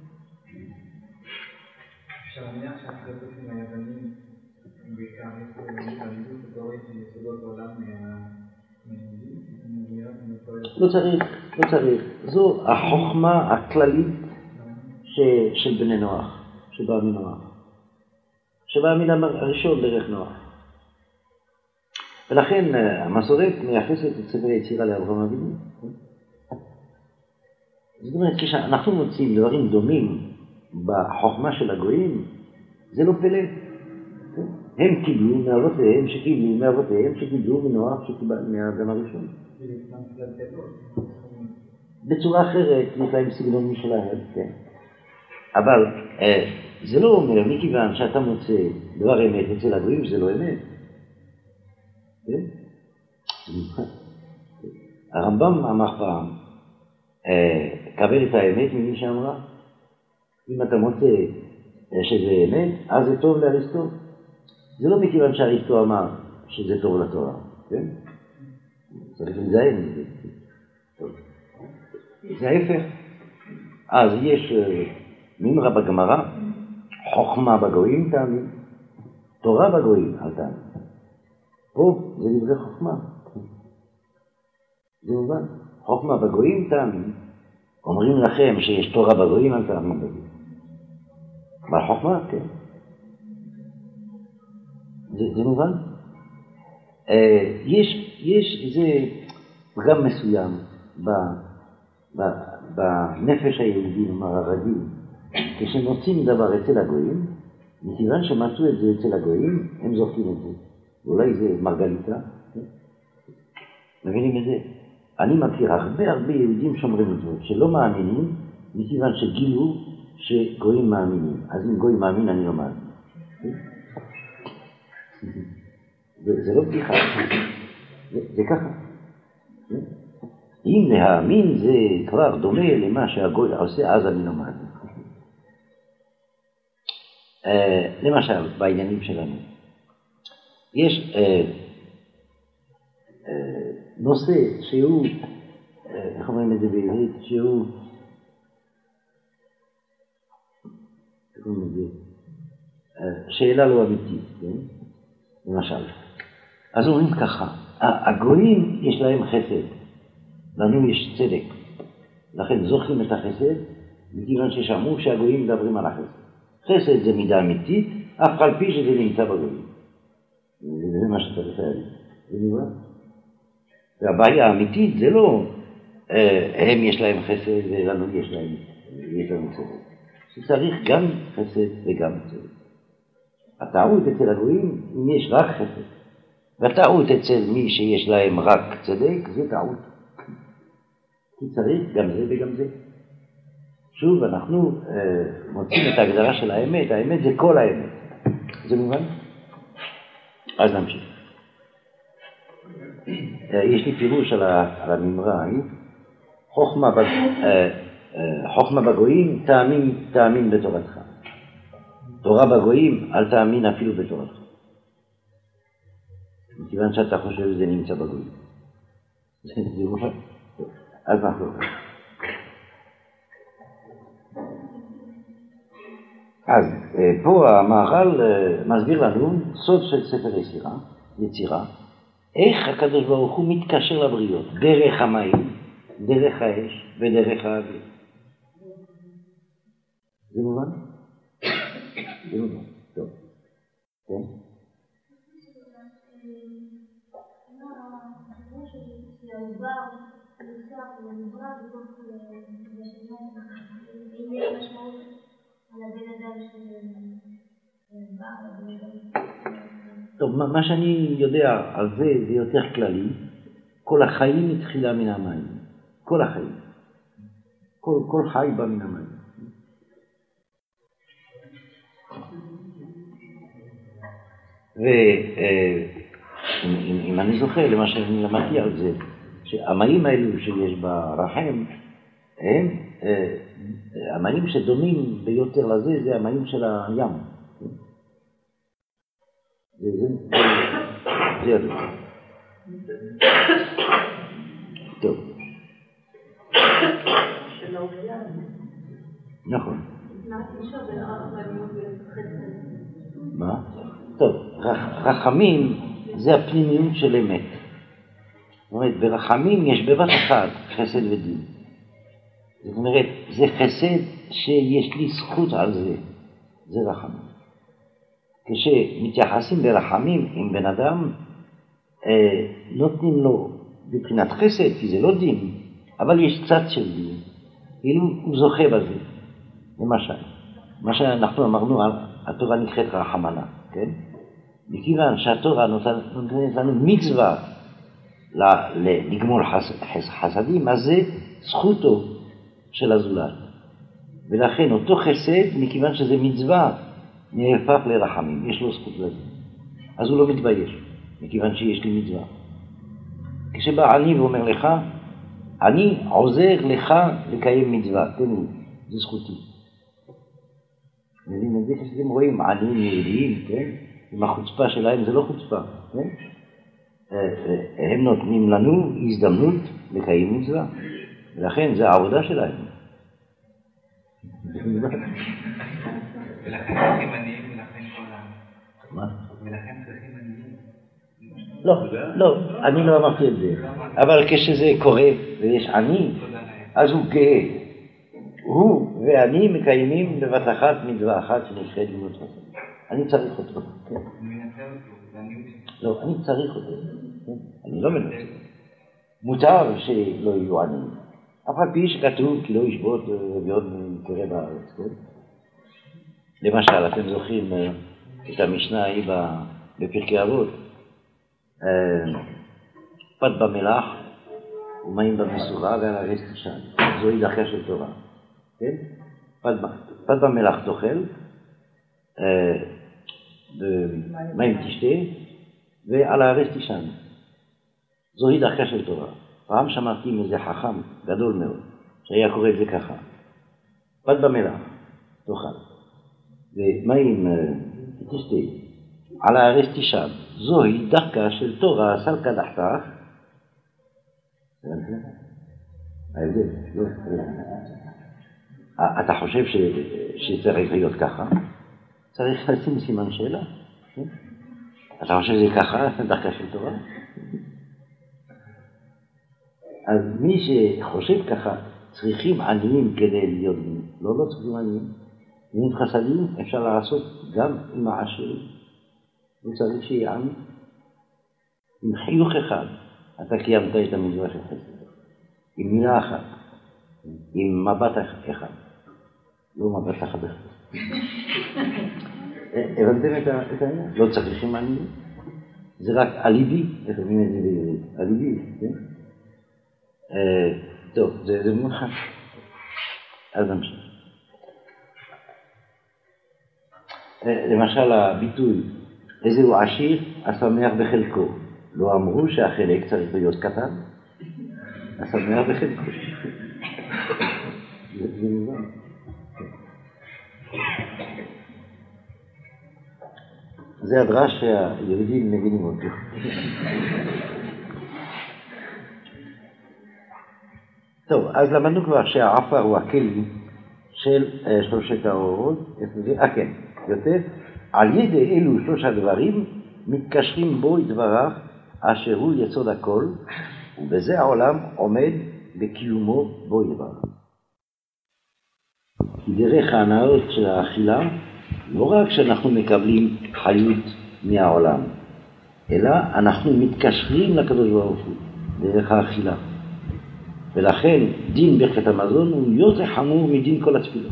אפשר להניח שהפילוסופים היוונים הם בעיקר התעלמות היסטורית של יסודות העולם מהיהודים? לא צריך, לא צריך. זו החוכמה הכללית של בני נוח, שבאה מנוח. שבאה מן הראשון דרך נוח. ולכן המסורת מייחסת את ספר היצירה לאברהם אבינו. זאת אומרת, כשאנחנו מוצאים דברים דומים בחוכמה של הגויים, זה לא פלא. הם קיבלו מאבותיהם שקיבלו מאבותיהם שקיבלו מנוח שקיבלו מהאדם הראשון. בצורה אחרת, יש להם סגנון משלהם, כן. אבל זה לא אומר, מכיוון שאתה מוצא דבר אמת אצל הגויים, זה לא אמת. הרמב"ם אמר פעם, קבל את האמת ממי שאמרה. אם אתה מוצא שזה אמת, אז זה טוב לאריסטו. זה לא מכיוון שאריסטו אמר שזה טוב לתורה, כן? צריך לזהן את זה. זה ההפך. אז יש מימרה בגמרא, חוכמה בגויים תאמין, תורה בגויים אל תאמין. פה זה דברי חוכמה. זה מובן. חוכמה בגויים תאמין. אומרים לכם שיש תורה בגויים אל תאמין בזה. אבל חוכמה, כן. זה, זה מובן. אה, יש, יש איזה פגם מסוים ב, ב, בנפש היהודי, כלומר הרגיל, כשמוצאים דבר אצל הגויים, מכיוון שמצאו את זה אצל הגויים, הם זורקים את זה. ואולי זה מרגליטה. כן? מבינים את זה? אני מכיר הרבה הרבה יהודים שאומרים את זה, שלא מאמינים, מכיוון שגילו שגויים מאמינים. אז אם גוי מאמין, אני לא מאמין. זה, זה לא בדיחה, זה, זה ככה. אם להאמין זה כבר דומה למה שהגוי עושה, אז אני לא מאמין. אה, למשל, בעניינים שלנו, יש אה, אה, נושא שהוא, אה, איך אומרים את זה בעברית, שהוא, איך אומרים את זה, אה, שאלה לא אמיתית, כן? למשל. אז אומרים ככה, הגויים יש להם חסד, לנו יש צדק, לכן זוכרים את החסד, מכיוון ששמעו שהגויים מדברים על החסד. חסד זה מידה אמיתית, אף על פי שזה נמצא בגויים. זה מה שצריך להגיד. זה נראה? והבעיה האמיתית זה לא, הם יש להם חסד ולנו יש להם, יש לנו צדק. שצריך גם חסד וגם צדק. הטעות אצל הגויים, אם יש רק חסד, והטעות אצל מי שיש להם רק צדק, זה טעות. כי צריך גם זה וגם זה. שוב, אנחנו אה, מוצאים את ההגדרה של האמת, האמת זה כל האמת. זה מובן? אז נמשיך. אה, יש לי פירוש על, ה, על הממרה, חוכמה, בג, אה, אה, חוכמה בגויים, תאמין, תאמין בתורתך. תורה בגויים, אל תאמין אפילו בתורתך. מכיוון שאתה חושב שזה נמצא בגוי. זה מובן. אז אנחנו... אז פה המהר"ל מסביר לנו סוד של ספר יצירה, יצירה, איך הקדוש ברוך הוא מתקשר לבריות, דרך המים, דרך האש ודרך האוויר. זה מובן? זה מובן, טוב. כן? טוב, מה שאני יודע על זה, זה יותר כללי. כל החיים התחילה מן המים. כל החיים. כל, כל חי בא מן המים. ואם אני זוכר למה שאני למדתי על זה, שהמים האלו שיש ברחם, הם, המים שדומים ביותר לזה, זה המים של הים. זה ידוע. טוב. נכון. מה? טוב, רחמים זה הפנימיות של אמת. זאת אומרת, ברחמים יש בבת אחת חסד ודין. זאת אומרת, זה חסד שיש לי זכות על זה. זה רחמים. כשמתייחסים ברחמים עם בן אדם, אה, נותנים לו מבחינת חסד, כי זה לא דין, אבל יש צד של דין. כאילו הוא זוכה בזה. למשל, מה שאנחנו אמרנו, התורה נקראת רחמנה, כן? מכיוון שהתורה נותנת לנו מצווה לגמול חסדים, אז זה זכותו של הזולת. ולכן אותו חסד, מכיוון שזה מצווה, נהפך לרחמים, יש לו זכות לזה. אז הוא לא מתבייש, מכיוון שיש לי מצווה. כשבא אני ואומר לך, אני עוזר לך לקיים מצווה, תן לי, זה זכותי. מבין את זה כשאתם רואים עניים יהודיים, כן? עם החוצפה שלהם זה לא חוצפה, כן? הם נותנים לנו הזדמנות לקיים מצווה, ולכן זה העבודה שלהם. ולכן צריכים עניים ולכן כל העם. מה? ולכן צריכים עניים. לא, לא, אני לא אמרתי את זה. אבל כשזה קורה ויש עני, אז הוא גאה. הוא ואני מקיימים בבת אחת מצווה אחת שנקראת לימוד חסד. אני צריך אותו. הוא מנצל אותו, ואני... לא, אני צריך אותו. אני לא מנצל. מותר שלא יהיו עניים. אף על פי שכתוב כי לא ישבות ועוד מקרה בארץ, כן? למשל, אתם זוכרים את המשנה ההיא בפרקי אבות, פת במלח ומים במשורה ועל הרס תישן. זוהי דרכה של תורה, כן? פת במלח תאכל, מים תשתה ועל הרס תישן. זוהי דרכה של תורה. פעם שמעתי מאיזה חכם גדול מאוד, שהיה קורא את זה ככה. פת במלח תאכל. ומים תשתה, על הארץ תישן, זוהי דרכה של תורה סלקא דחתך. ההבדל, לא. אתה חושב שצריך להיות ככה? צריך לשים סימן שאלה. אתה חושב שזה ככה, דרכה של תורה? אז מי שחושב ככה, צריכים עניים כדי להיות, לא, לא צריכים עניים. לימוד חסדים אפשר לעשות גם עם העשירים. הוא צריך שיהיה עני. עם חיוך אחד, אתה קיימת את המצווה של חסד. עם מילה אחת, עם מבט אחד. לא מבט אחד אחד. הבנתם את העניין? לא צריכים עניים. זה רק אליבי, איך אומרים את זה בעברית? אליבי, כן? טוב, זה מונחת. אז נמשיך. למשל הביטוי, איזהו עשיר השמח בחלקו. לא אמרו שהחלק צריך להיות קטן, השמח בחלקו. זה מובן. זה הדרש שהיהודים מבינים אותו. טוב, אז למדנו כבר שהעפר הוא הכלי של uh, שלושת האורות. אה כן, יותר, על ידי אלו שלושה דברים מתקשרים בו יתברך אשר הוא יסוד הכל, ובזה העולם עומד בקיומו בו יתברך. דרך ההנאות של האכילה, לא רק שאנחנו מקבלים חיות מהעולם, אלא אנחנו מתקשרים לקדוש ברוך הוא דרך האכילה. ולכן דין ברכת המזון הוא יותר חמור מדין כל התפילות.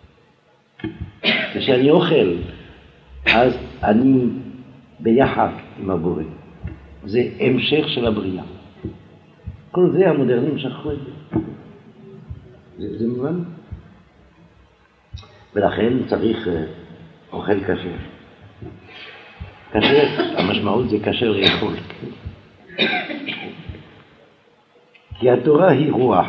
כשאני אוכל, אז אני ביחד עם הבורא. זה המשך של הבריאה. כל זה המודרנים שכחו את זה. זה, זה מובן? ולכן צריך uh, אוכל כשר. כשר, המשמעות זה כשר לאכול. כי התורה היא רוח.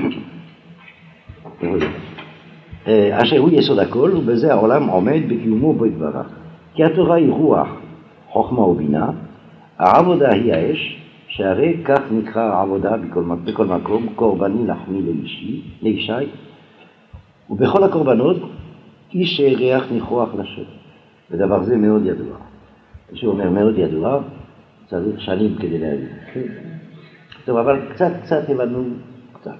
אשר הוא יסוד הכל, ובזה העולם עומד בקיומו בו יתברך. כי התורה היא רוח, חוכמה ובינה, העבודה היא האש, שהרי כך נקרא העבודה בכל, בכל מקום, קורבני לחמי לאישי, לאישי, ובכל הקורבנות, איש ריח ניחוח לשם. ודבר זה מאוד ידוע. כשהוא אומר מאוד ידוע, צריך שנים כדי להבין. טוב, אבל קצת, קצת הבנו, קצת.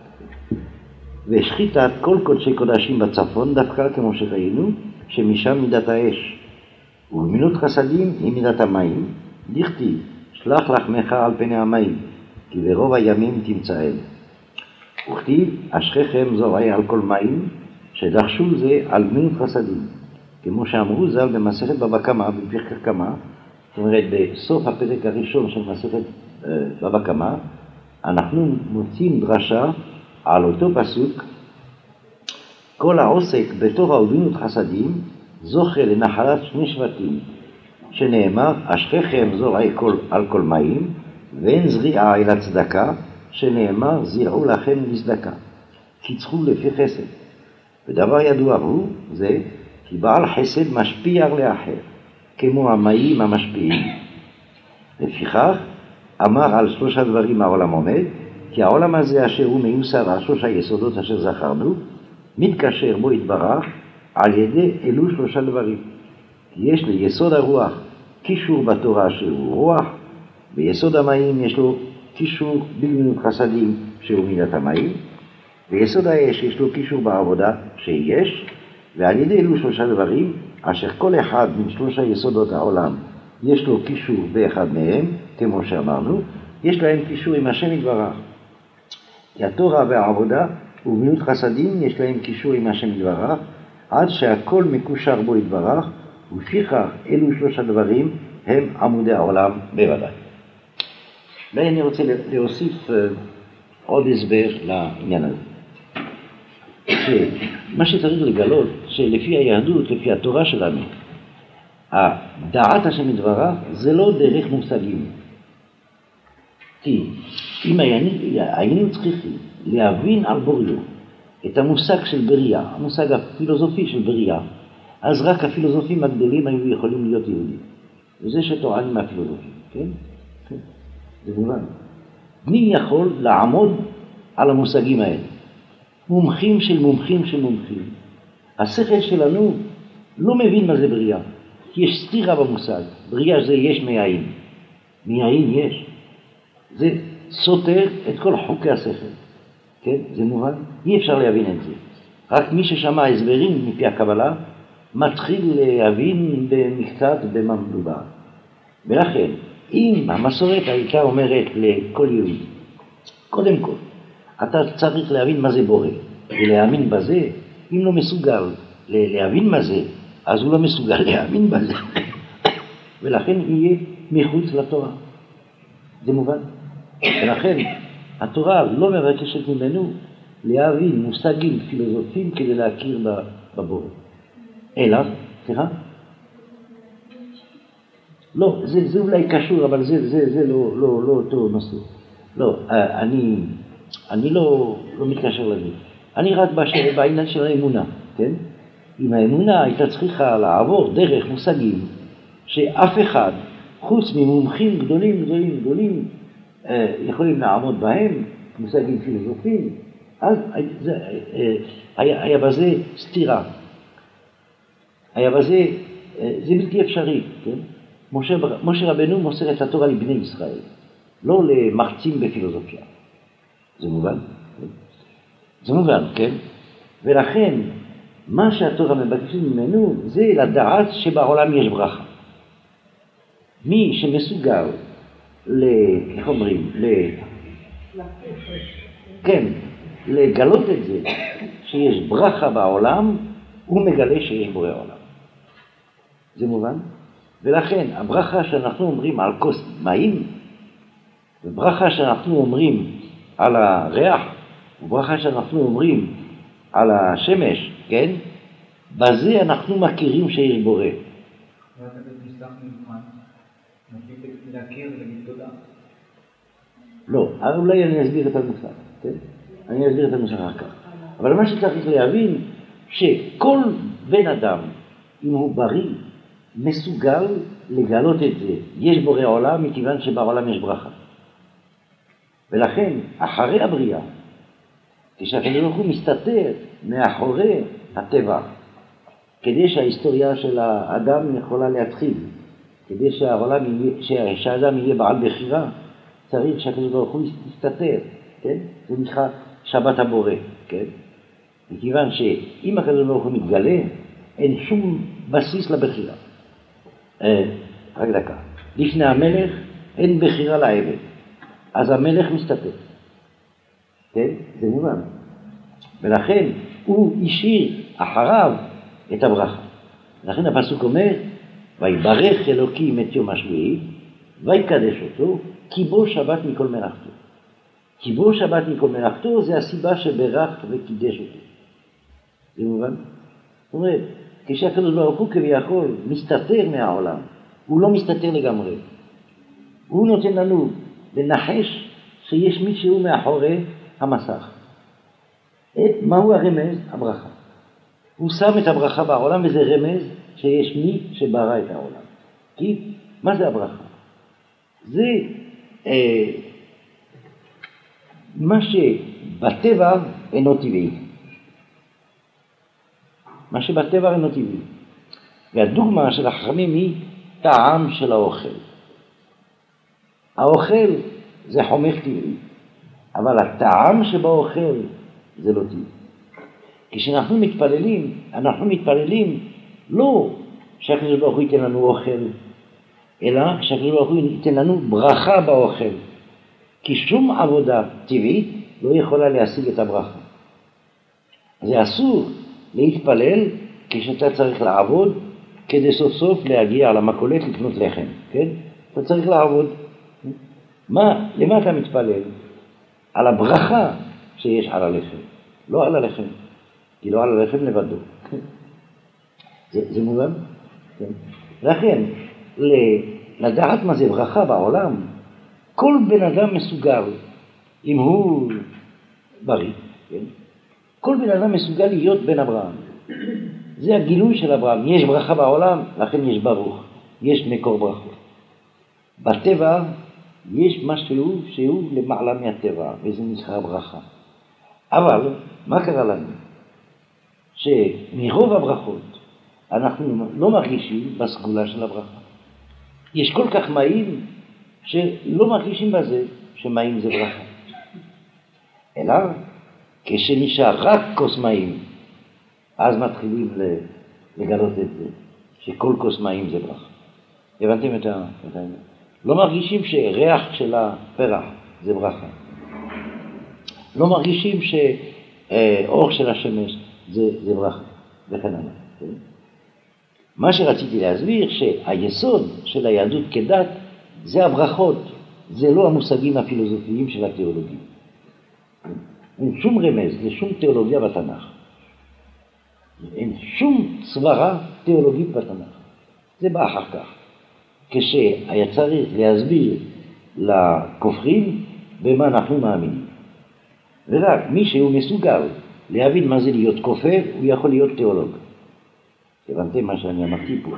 והשחיטת כל קודשי קודשים בצפון, דווקא כמו שראינו, שמשם מידת האש. ובמילות חסדים היא מידת המים, דכתיב, שלח לחמך על פני המים, כי ברוב הימים תמצאם. וכתיב, אשריכם זורעי על כל מים, שדרשו זה על מילות חסדים. כמו שאמרו ז"ל במסכת בבא קמא, בפרק קמא, זאת אומרת, בסוף הפרק הראשון של מסכת בבא קמא, אנחנו מוצאים דרשה על אותו פסוק, כל העוסק בתורה ובינות חסדים זוכה לנחלת שני שבטים, שנאמר אשריכם זורעי כל, על כל מים, ואין זריעה אל הצדקה, שנאמר זרעו לכם לצדקה, קיצחו לפי חסד. ודבר ידוע הוא זה כי בעל חסד משפיע לאחר, כמו המים המשפיעים. לפיכך אמר על שלושה דברים העולם עומד, כי העולם הזה אשר הוא מיוסר על שלושה יסודות אשר זכרנו, מתקשר בו יתברך על ידי אלו שלושה דברים. יש ליסוד הרוח קישור בתורה שהוא רוח, ביסוד המים יש לו קישור בגמילות חסדים שהוא מידת המים, ביסוד האש יש לו קישור בעבודה שיש, ועל ידי אלו שלושה דברים אשר כל אחד מן שלושה יסודות העולם יש לו קישור באחד מהם, כמו שאמרנו, יש להם קישור עם השם יתברך. כי התורה והעבודה ובגמילות חסדים יש להם קישור עם השם יתברך, עד שהכל מקושר בו יתברך, ולפיכך אלו שלושה דברים הם עמודי העולם בוודאי. ואני רוצה להוסיף uh, עוד הסבר לעניין הזה. שמה שצריך לגלות, שלפי היהדות, לפי התורה שלנו, הדעת השם יתברך זה לא דרך מושגים. כי אם היינו צריכים להבין על בוריו את המושג של בריאה, המושג הפילוסופי של בריאה, אז רק הפילוסופים הגדולים היו יכולים להיות יהודים. וזה שטוענים מהפילוסופים, כן? כן. זה מובן. מי יכול לעמוד על המושגים האלה? מומחים של מומחים של מומחים. השכל שלנו לא מבין מה זה בריאה. יש סתירה במושג. בריאה זה יש מאין. מאין יש. זה סותר את כל חוקי השכל. כן? זה מובן? אי אפשר להבין את זה. רק מי ששמע הסברים מפי הקבלה, מתחיל להבין במקצת במה מדובר. ולכן, אם המסורת הייתה אומרת לכל יהודי, קודם כל, אתה צריך להבין מה זה בורא, ולהאמין בזה. אם לא מסוגל להבין מה זה, אז הוא לא מסוגל להאמין בזה. ולכן יהיה מחוץ לתורה. זה מובן. ולכן, התורה לא מבקשת ממנו להבין מושגים פילוסופיים כדי להכיר בבורא. אלא, סליחה? לא, זה, זה אולי קשור, אבל זה, זה, זה לא, לא, לא אותו נושא. לא, אני, אני לא, לא מתקשר לזה. אני רק בעניין של האמונה, כן? אם האמונה הייתה צריכה לעבור דרך מושגים, שאף אחד, חוץ ממומחים גדולים גדולים גדולים, יכולים לעמוד בהם, מושגים פילוסופיים, אז זה, היה, היה בזה סתירה. היה בזה, זה בלתי אפשרי, כן? משה, משה רבנו מוסר את התורה לבני ישראל, לא למרצים בפילוסופיה. זה מובן? כן? זה מובן, כן? ולכן, מה שהתורה מבקשת ממנו, זה לדעת שבעולם יש ברכה. מי שמסוגל, ל... איך אומרים? ל... כן, לגלות את זה, שיש ברכה בעולם, הוא מגלה שיש בורא עולם. זה מובן? ולכן, הברכה שאנחנו אומרים על כוס מים, וברכה שאנחנו אומרים על הריח, וברכה שאנחנו אומרים על השמש, כן? בזה אנחנו מכירים שיש בורא. ואתה תסלח מבחן, מספיק להכיר ולהגיד תודה. לא, אולי אני אסביר את המושג, כן? אני אסביר את המושג אחר כך. אבל מה שצריך להבין, שכל בן אדם, אם הוא בריא, מסוגל לגלות את זה. יש בורא עולם מכיוון שבעולם יש ברכה. ולכן, אחרי הבריאה, כשהקדוש ברוך הוא מסתתר מאחורי הטבע, כדי שההיסטוריה של האדם יכולה להתחיל, כדי שהעולם יהיה, שהאדם יהיה בעל בחירה, צריך שהקדוש ברוך הוא יסתתר, כן? זה נקרא שבת הבורא, כן? מכיוון שאם הקדוש ברוך הוא מתגלה, אין שום בסיס לבחירה. אה, רק דקה. לפני המלך אין בחירה לעבד. אז המלך מסתתר. כן? זה מובן. ולכן הוא השאיר אחריו את הברכה. לכן הפסוק אומר, ויברך אלוקים את יום השביעי, ויקדש אותו, כי בו שבת מכל מלאכתו. כי בו שבת מכל מלאכתו זה הסיבה שברך וקידש אותו. זה מובן? זאת אומרת, כשהקדוש ברוך הוא כביכול מסתתר מהעולם, הוא לא מסתתר לגמרי. הוא נותן לנו לנחש שיש מישהו מאחורי המסך. את, מהו הרמז? הברכה. הוא שם את הברכה בעולם וזה רמז שיש מי שברא את העולם. כי מה זה הברכה? זה אה, מה שבטבע אינו טבעי. מה שבטבע אינו טבעי. והדוגמה של החכמים היא טעם של האוכל. האוכל זה חומר טבעי, אבל הטעם שבאוכל זה לא טבעי. כשאנחנו מתפללים, אנחנו מתפללים לא שהקדוש ברוך הוא ייתן לנו אוכל, אלא שהקדוש ברוך הוא ייתן לנו ברכה באוכל. כי שום עבודה טבעית לא יכולה להשיג את הברכה. זה אסור להתפלל כשאתה צריך לעבוד כדי סוף סוף להגיע למכולת לקנות לחם, כן? אתה צריך לעבוד. מה, למה אתה מתפלל? על הברכה שיש על הלחם, לא על הלחם, כי לא על הלחם לבדו. זה, זה מובן? כן. לכן, לדעת מה זה ברכה בעולם, כל בן אדם מסוגל, אם הוא בריא, כן? כל בן אדם מסוגל להיות בן אברהם. זה הגילוי של אברהם. יש ברכה בעולם, לכן יש ברוך. יש מקור ברכות. בטבע יש משהו שהוא למעלה מהטבע, וזה נקרא ברכה. אבל, מה קרה לנו? שמרוב הברכות אנחנו לא מרגישים בסגולה של הברכה. יש כל כך מים שלא מרגישים בזה שמים זה ברכה. אלא כשנשאר רק כוס מים, אז מתחילים לגלות את זה, שכל כוס מים זה ברכה. הבנתם את העניין? לא מרגישים שריח של הפרח זה ברכה. לא מרגישים שאור של השמש זה, זה ברכה. וכן הלאה. כן? מה שרציתי להסביר, שהיסוד של היהדות כדת זה הברכות, זה לא המושגים הפילוסופיים של התיאולוגים. אין שום רמז לשום תיאולוגיה בתנ"ך. אין שום סברה תיאולוגית בתנ"ך. זה בא אחר כך. כשהיה צריך להסביר לכופרים במה אנחנו מאמינים. ורק מי שהוא מסוגל להבין מה זה להיות כופר, הוא יכול להיות תיאולוג. הבנתם מה שאני אמרתי פה?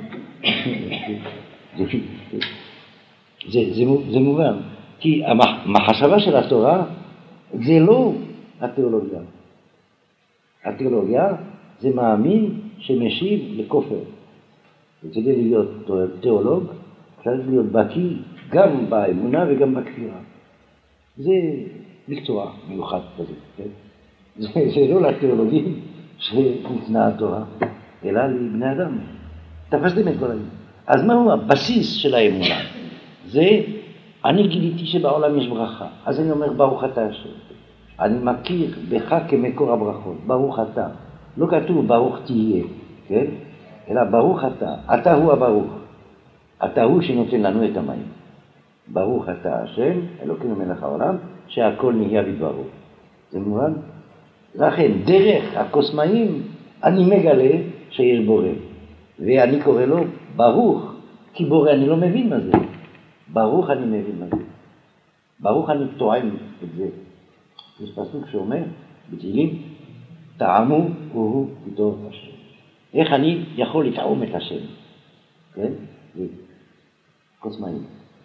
זה, זה, זה, זה מובן, כי המחשבה של התורה זה לא התיאולוגיה. התיאולוגיה זה מאמין שמשיב לכופר. וכדי להיות תיאולוג צריך להיות בקיא גם באמונה וגם בכפירה. זה מקצוע מיוחד כזה, כן? זה, זה לא לתיאולוגים שניתנה התורה, אלא לבני אדם. תפסתם את כל העניין. אז מהו הבסיס של האמונה? זה, אני גיליתי שבעולם יש ברכה. אז אני אומר, ברוך אתה השם. אני מכיר בך כמקור הברכות. ברוך אתה. לא כתוב ברוך תהיה, כן? אלא ברוך אתה. אתה הוא הברוך. אתה הוא שנותן לנו את המים. ברוך אתה השם, אלוקינו מלך העולם, שהכל נהיה בדברו. זה מובן? לכן, דרך הקוסמאים, אני מגלה שיש בורא. ואני קורא לו ברוך, כי בורא אני לא מבין מה זה. ברוך אני מבין מה זה. ברוך אני טועם את זה. יש פסוק שאומר, בתהילים, טעמו הוא פתאום השם. איך אני יכול לטעום את השם? כן? זה קוסמאים.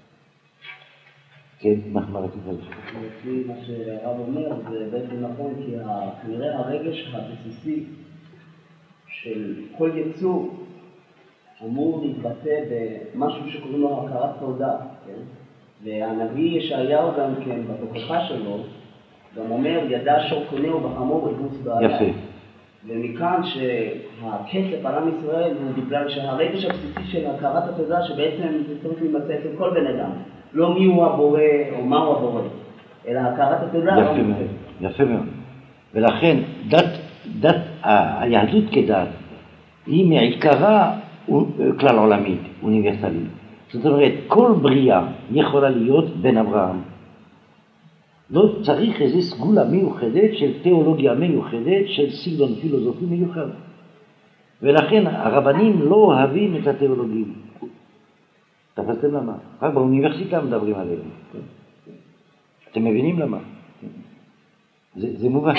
כן, מה רצית על זה? לפי מה שהרב אומר, זה בעצם נכון, כי כנראה הרגש הבסיסי של כל יצור אמור להתבטא במשהו שקוראים לו הכרת תודה, כן? והנביא ישעיהו גם כן, בתוכחה שלו, גם אומר, ידע שור קונהו בחמור אבוס בעלה. יפה. ומכאן שהכסף על עם ישראל הוא בגלל שהרגש הבסיסי של הכרת התודה, שבעצם זה צריך להימצא אצל כל בן אדם. לא מי הוא הבורא או מה הוא הבורא, אלא הכרת התודה. יפה מאוד, יפה מאוד. ולכן דת, דת, היהדות כדת היא מעיקרה כלל עולמית, אוניברסלית. זאת אומרת, כל בריאה יכולה להיות בן אברהם. לא צריך איזו סגולה מיוחדת של תיאולוגיה מיוחדת, של סגנון פילוסופי מיוחד. ולכן הרבנים לא אוהבים את התיאולוגים. תפסתם למה? רק באוניברסיטה מדברים עליהם. אתם מבינים למה? זה, זה מובן.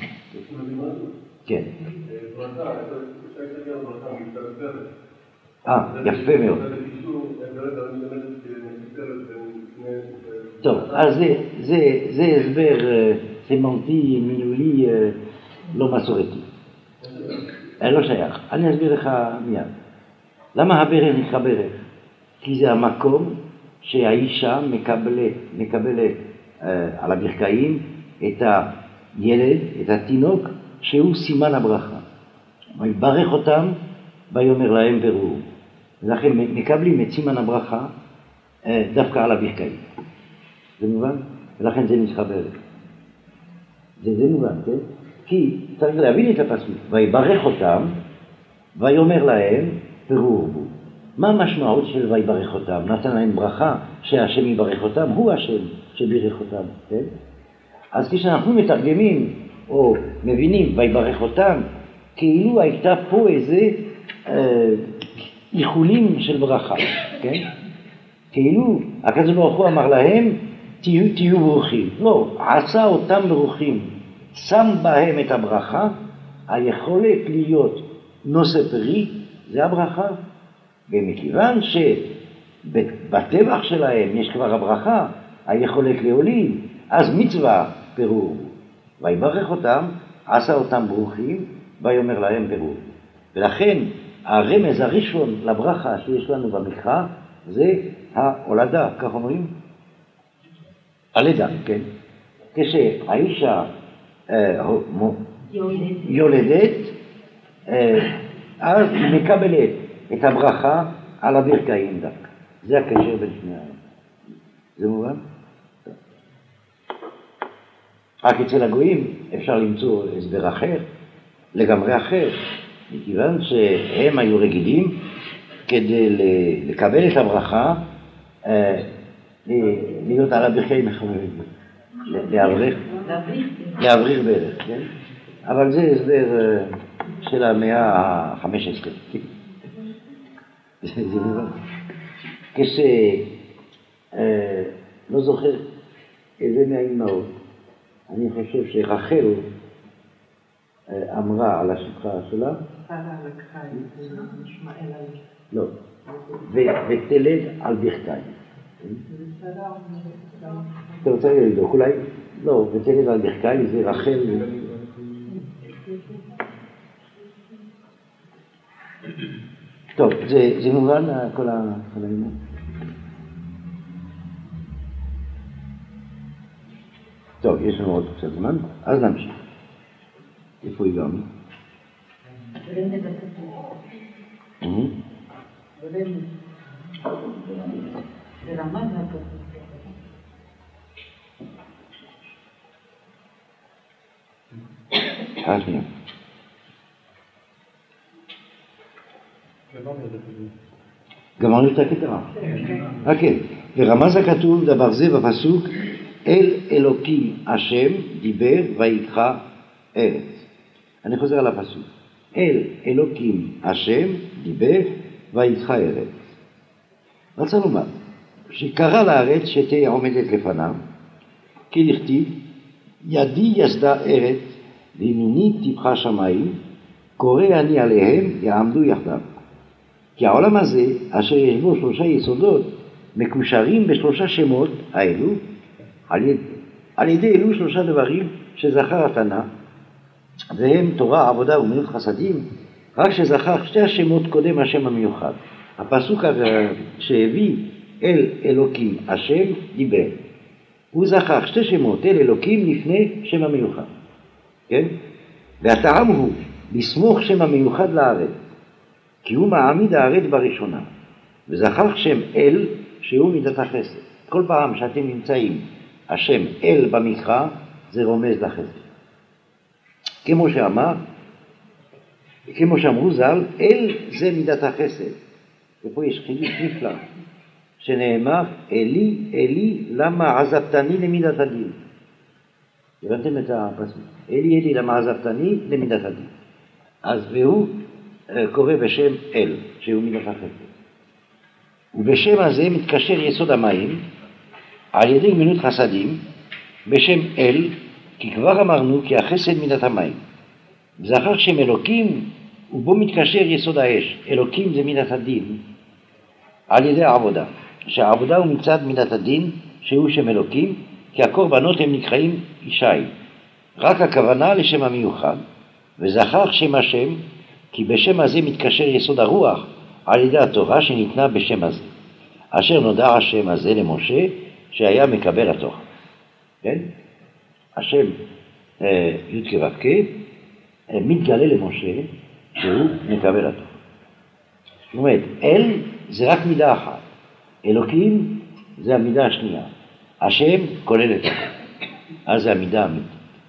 כן. אה, יפה מאוד. טוב, אז זה, זה, זה הסבר סמנטי, מילולי, לא מסורתי. לא שייך. אני אסביר לך מיד. למה הברך נקרא ברך? כי זה המקום שהאישה מקבלת, מקבלת אה, על הברכיים את הילד, את התינוק, שהוא סימן הברכה. ויברך אותם, ויאמר להם ברור. ולכן מקבלים את סימן הברכה אה, דווקא על הברכיים. זה מובן? ולכן זה נקרא ברך. זה, זה מובן, כן? כי צריך להבין את הפסוק. ויברך אותם, ויאמר להם ברור בו. מה המשמעות של ויברך אותם? נתן להם ברכה שהשם יברך אותם, הוא השם שבירך אותם, כן? אז כשאנחנו מתרגמים או מבינים ויברך אותם, כאילו הייתה פה איזה אה, איחולים של ברכה, כן? כאילו הקדוש ברוך הוא אמר להם תהיו, תהיו ברוכים. לא, עשה אותם ברוכים, שם בהם את הברכה, היכולת להיות נושא פרי, זה הברכה. ומכיוון שבטבח שלהם יש כבר הברכה, היכולת להוליד, אז מצווה פירור. ויברך אותם, עשה אותם ברוכים, ויאמר להם פירור. ולכן הרמז הראשון לברכה שיש לנו במקרא, זה ההולדה, כך אומרים? הלידה, כן? כשהאישה אה, יולדת, אה, אז היא מקבלת את הברכה על הברכיים דווקא. זה הקשר בין שני העם. זה מובן? רק אצל הגויים אפשר למצוא הסבר אחר, לגמרי אחר, מכיוון שהם היו רגילים כדי לקבל את הברכה, להיות על הברכיים, להבריך, להבריך בערך, כן? אבל זה הסבר של המאה ה-חמש עשרה. זה מובן. כש... לא זוכר איזה מהאימהות, אני חושב שרחל אמרה על השפחה שלה, שרה לקחה את ישמעאל על... לא, ותלד על ברכיים. ושרה אומרת... אתה רוצה לבדוק, אולי, לא, ותלד על ברכיים זה רחל. טוב, זה מובן כל העניין. טוב, יש לנו עוד קצת זמן, אז נמשיך. איפה הגענו? ברמת הכתוב. אה, שנייה. גמרנו את הכתרה. אה, כן. ורמז הכתוב דבר זה בפסוק, אל אלוקים השם דיבר ויקרא ארץ. אני חוזר על הפסוק. אל אלוקים השם דיבר ויקרא ארץ. רצה לומר, שקרא לארץ שתהיה עומדת לפניו, כי לכתיב, ידי יסדה ארץ וימיני טיפחה שמיים, קורא אני עליהם יעמדו יחדיו. כי העולם הזה, אשר יש בו שלושה יסודות, מקושרים בשלושה שמות האלו, על ידי, על ידי אלו שלושה דברים שזכר התנא, והם תורה, עבודה ומילות חסדים, רק שזכר שתי השמות קודם השם המיוחד. הפסוק שהביא אל אלוקים השם דיבר. הוא זכר שתי שמות אל אלוקים לפני שם המיוחד. כן? והטעם הוא לסמוך שם המיוחד לארץ, כי הוא מעמיד הארץ בראשונה. וזכר שם אל שהוא מידת החסד. כל פעם שאתם נמצאים השם אל במקרא זה רומז לחסד. כמו שאמר, כמו שאמרו ז"ל, אל זה מידת החסד. ופה יש חידוש נפלא, שנאמר, אלי, אלי, למה עזבתני למידת הדין? הבנתם את הפסוק? אלי, אלי, למה עזבתני למידת הדין? אז והוא קורא בשם אל, שהוא מידת החסד. ובשם הזה מתקשר יסוד המים, על ידי גמילות חסדים, בשם אל, כי כבר אמרנו כי החסד מידת המים. זכר שם אלוקים, ובו מתקשר יסוד האש. אלוקים זה מידת הדין, על ידי העבודה. שהעבודה הוא מצד מידת הדין, שהוא שם אלוקים, כי הקורבנות הם נקראים ישי. רק הכוונה לשם המיוחד, וזכר שם השם, כי בשם הזה מתקשר יסוד הרוח, על ידי התורה שניתנה בשם הזה. אשר נודע השם הזה למשה, שהיה מקבל התורה. כן? השם י' כו' כ' מתגלה למשה שהוא מקבל התורה. זאת אומרת, אל זה רק מידה אחת. אלוקים זה המידה השנייה. השם כולל את הכל. אז זה המידה האמיתית.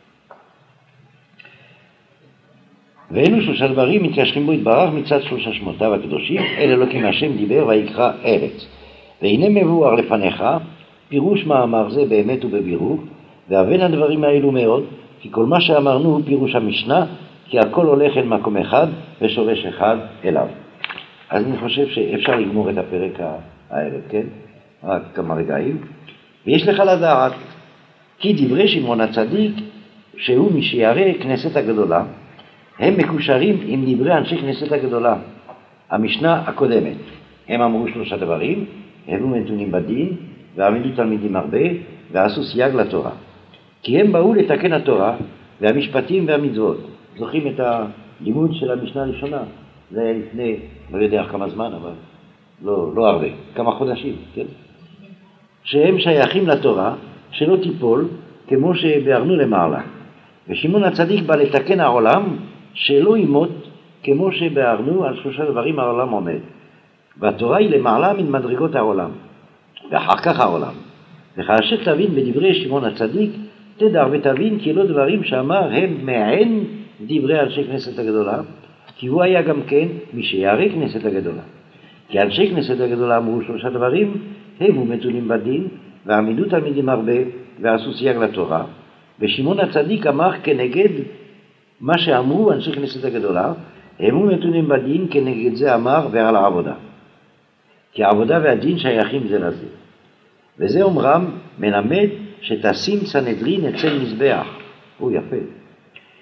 ואלו שלושה דברים מתקשרים בו יתברך מצד שלושה שמותיו הקדושים, אל אלוקים השם דיבר ויקרא ארץ. והנה מבואר לפניך פירוש מאמר זה באמת ובבירור, והבן הדברים האלו מאוד, כי כל מה שאמרנו הוא פירוש המשנה, כי הכל הולך אל מקום אחד ושורש אחד אליו. אז אני חושב שאפשר לגמור את הפרק הערב, כן? רק כמה רגעים. ויש לך לדעת, כי דברי שמעון הצדיק, שהוא משיירי כנסת הגדולה, הם מקושרים עם דברי אנשי כנסת הגדולה. המשנה הקודמת, הם אמרו שלושה דברים, הביאו נתונים בדין, ועמידו תלמידים הרבה, ועשו סייג לתורה. כי הם באו לתקן התורה, והמשפטים והמצוות. זוכרים את הלימוד של המשנה הראשונה? זה היה לפני, לא יודע כמה זמן, אבל לא, לא הרבה, כמה חודשים, כן? שהם שייכים לתורה, שלא תיפול, כמו שבארנו למעלה. ושמעון הצדיק בא לתקן העולם, שלא ימות, כמו שבארנו על שלושה דברים העולם עומד. והתורה היא למעלה מן מדרגות העולם, ואחר כך העולם. וכאשר תבין בדברי שמעון הצדיק, תדע ותבין כי לא דברים שאמר הם מעין דברי אנשי כנסת הגדולה, כי הוא היה גם כן משיירי כנסת הגדולה. כי אנשי כנסת הגדולה אמרו שלושה דברים, הם ומתונים בדין, ועמידו תלמידים הרבה, ועשו סייג לתורה. ושמעון הצדיק אמר כנגד מה שאמרו אנשי כנסת הגדולה, הם ומתונים בדין, כנגד זה אמר ועל העבודה. כי העבודה והדין שייכים זה לזה. וזה אומרם מלמד שתשים סנהדרין אצל מזבח. הוא יפה.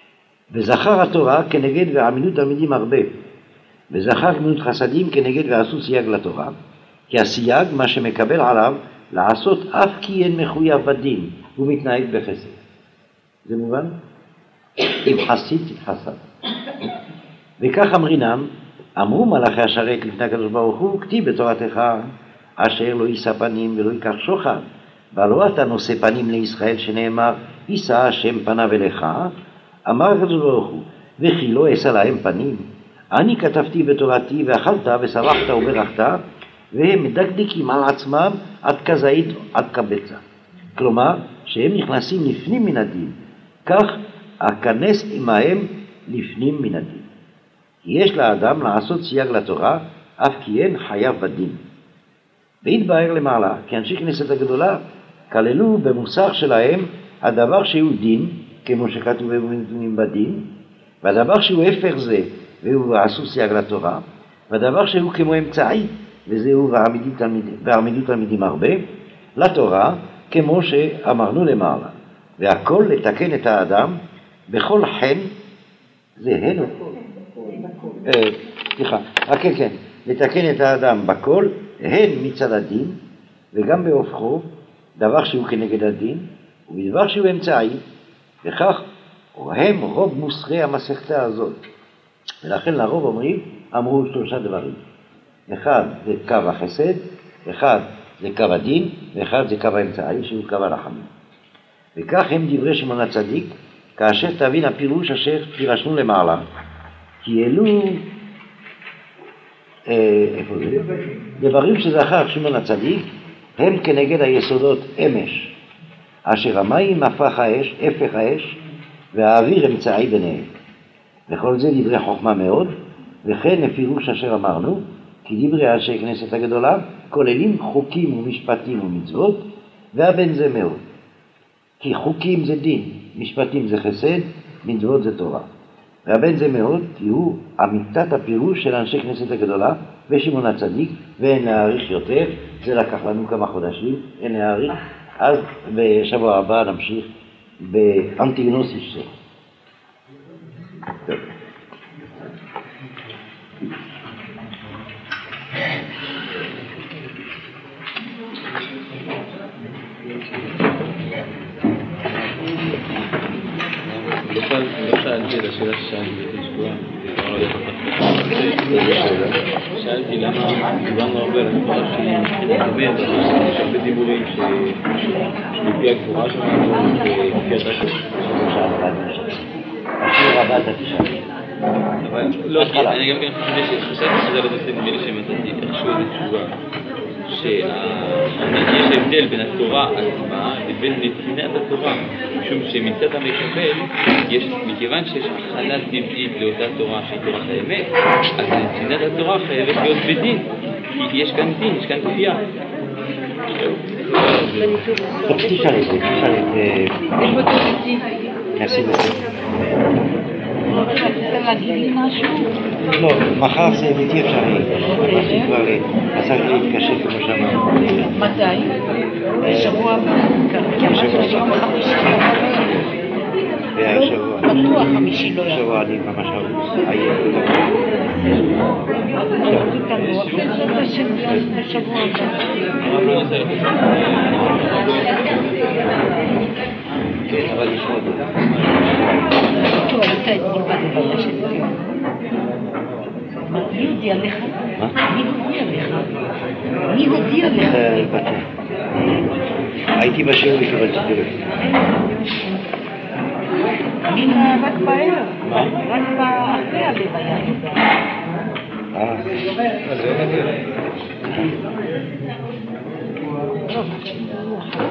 וזכר התורה כנגד ועמידות תלמידים הרבה, וזכר גמילות חסדים כנגד ועשו סייג לתורה, כי הסייג מה שמקבל עליו לעשות אף כי אין מחויב בדין, הוא מתנהג בחסד. זה מובן? אם חסיד תתחסד. וכך אמרינם, אמרו מלאכי השרת לפני הקדוש ברוך הוא, כתיב בתורתך, אשר לא יישא פנים ולא ייקח שוחד, והלא אתה נושא פנים לישראל שנאמר, יישא השם פניו אליך, אמר הקדוש ברוך הוא, וכי לא אשא להם פנים, אני כתבתי בתורתי ואכלת ושמחת וברכת, והם מדקדקים על עצמם עד כזית עד קבצה. כלומר, שהם נכנסים לפנים מן הדין, כך הכנס עמהם לפנים מן הדין. יש לאדם לעשות סייג לתורה, אף כי אין חייב בדין. והתבהר למעלה, כי אנשי כנסת הגדולה כללו במוסר שלהם הדבר שהוא דין, כמו שכתוב במתונים בדין, והדבר שהוא הפך זה, והוא עשו סייג לתורה, והדבר שהוא כמו אמצעי, וזהו ועמידות תלמידים הרבה, לתורה, כמו שאמרנו למעלה. והכל לתקן את האדם בכל חן, זה הן, סליחה, כן, כן, לתקן את האדם בכל, הן מצד הדין, וגם בהופכו, דבר שהוא כנגד הדין, ובדבר שהוא אמצעי, וכך, הם רוב מוסרי המסכתה הזאת. ולכן לרוב אומרים, אמרו שלושה דברים. אחד זה קו החסד, אחד זה קו הדין, ואחד זה קו האמצעי, שהוא קו הרחמים. וכך הם דברי שמעון הצדיק, כאשר תבין הפירוש אשר פירשנו למעלה. כי אלו, אה, איפה זה? דברים שזכר שמעון הצדיק, הם כנגד היסודות אמש, אשר המים הפך האש, הפך האש, והאוויר אמצעי ביניהם. וכל זה דברי חוכמה מאוד, וכן לפירוש אשר אמרנו, כי דברי אנשי כנסת הגדולה כוללים חוקים ומשפטים ומצוות, והבן זה מאוד. כי חוקים זה דין, משפטים זה חסד, מצוות זה תורה. והבן זה מאוד, כי הוא אמיתת הפירוש של אנשי כנסת הגדולה ושמעון הצדיק, ואין להאריך יותר, זה לקח לנו כמה חודשים, אין להאריך. אז בשבוע הבא נמשיך באנטיגנוס איש זה. טוב. לא שאלתי את השאלה ששאלתי לפני שבוע, שאלתי למה דיברנו הרבה על הדבר שהיא באמת, יש הרבה דיבורים שלפי הגבורה שלנו ולפי התשע. השיר הבא אתה תשאל. אבל לא, אני גם כן חשבתי שזה לא זה נדמה לי שמצאתי איכשהו איזו תשובה, שיש הבדל בין התורה עצמה לבין נתינת התורה, משום שמצד המקבל, מכיוון שיש הכנה טבעית לאותה תורה שהיא תורת האמת, אז נתינת התורה חייבת להיות בדין, כי יש כאן דין, יש כאן כפייה. טוב, תשאל את זה, תשאל את זה. יש בו תוריתי. merci beaucoup. רצית להגיד לי משהו? לא, מחר זה בלתי אפשרי. אמרתי כבר, צריך להתקשר כמו שאמרנו. מתי? בשבוע הבא. כי אמרתי יום חמישי. והשבוע. בטוח חמישי לא יהיה. שבוע אני ממש ארוס. בעזרת השם בשבוע הבא. כן, אבל לשמוע את זה. טוב, אתה אתמול בעזרת השם. מי הודיע לך? מי הודיע לך? מי הודיע לך? הייתי בשיעור וקיבלתי טלפון. מי רק בערב? רק אחרי הלוויה. אה. אז זה לא נדיר. טוב,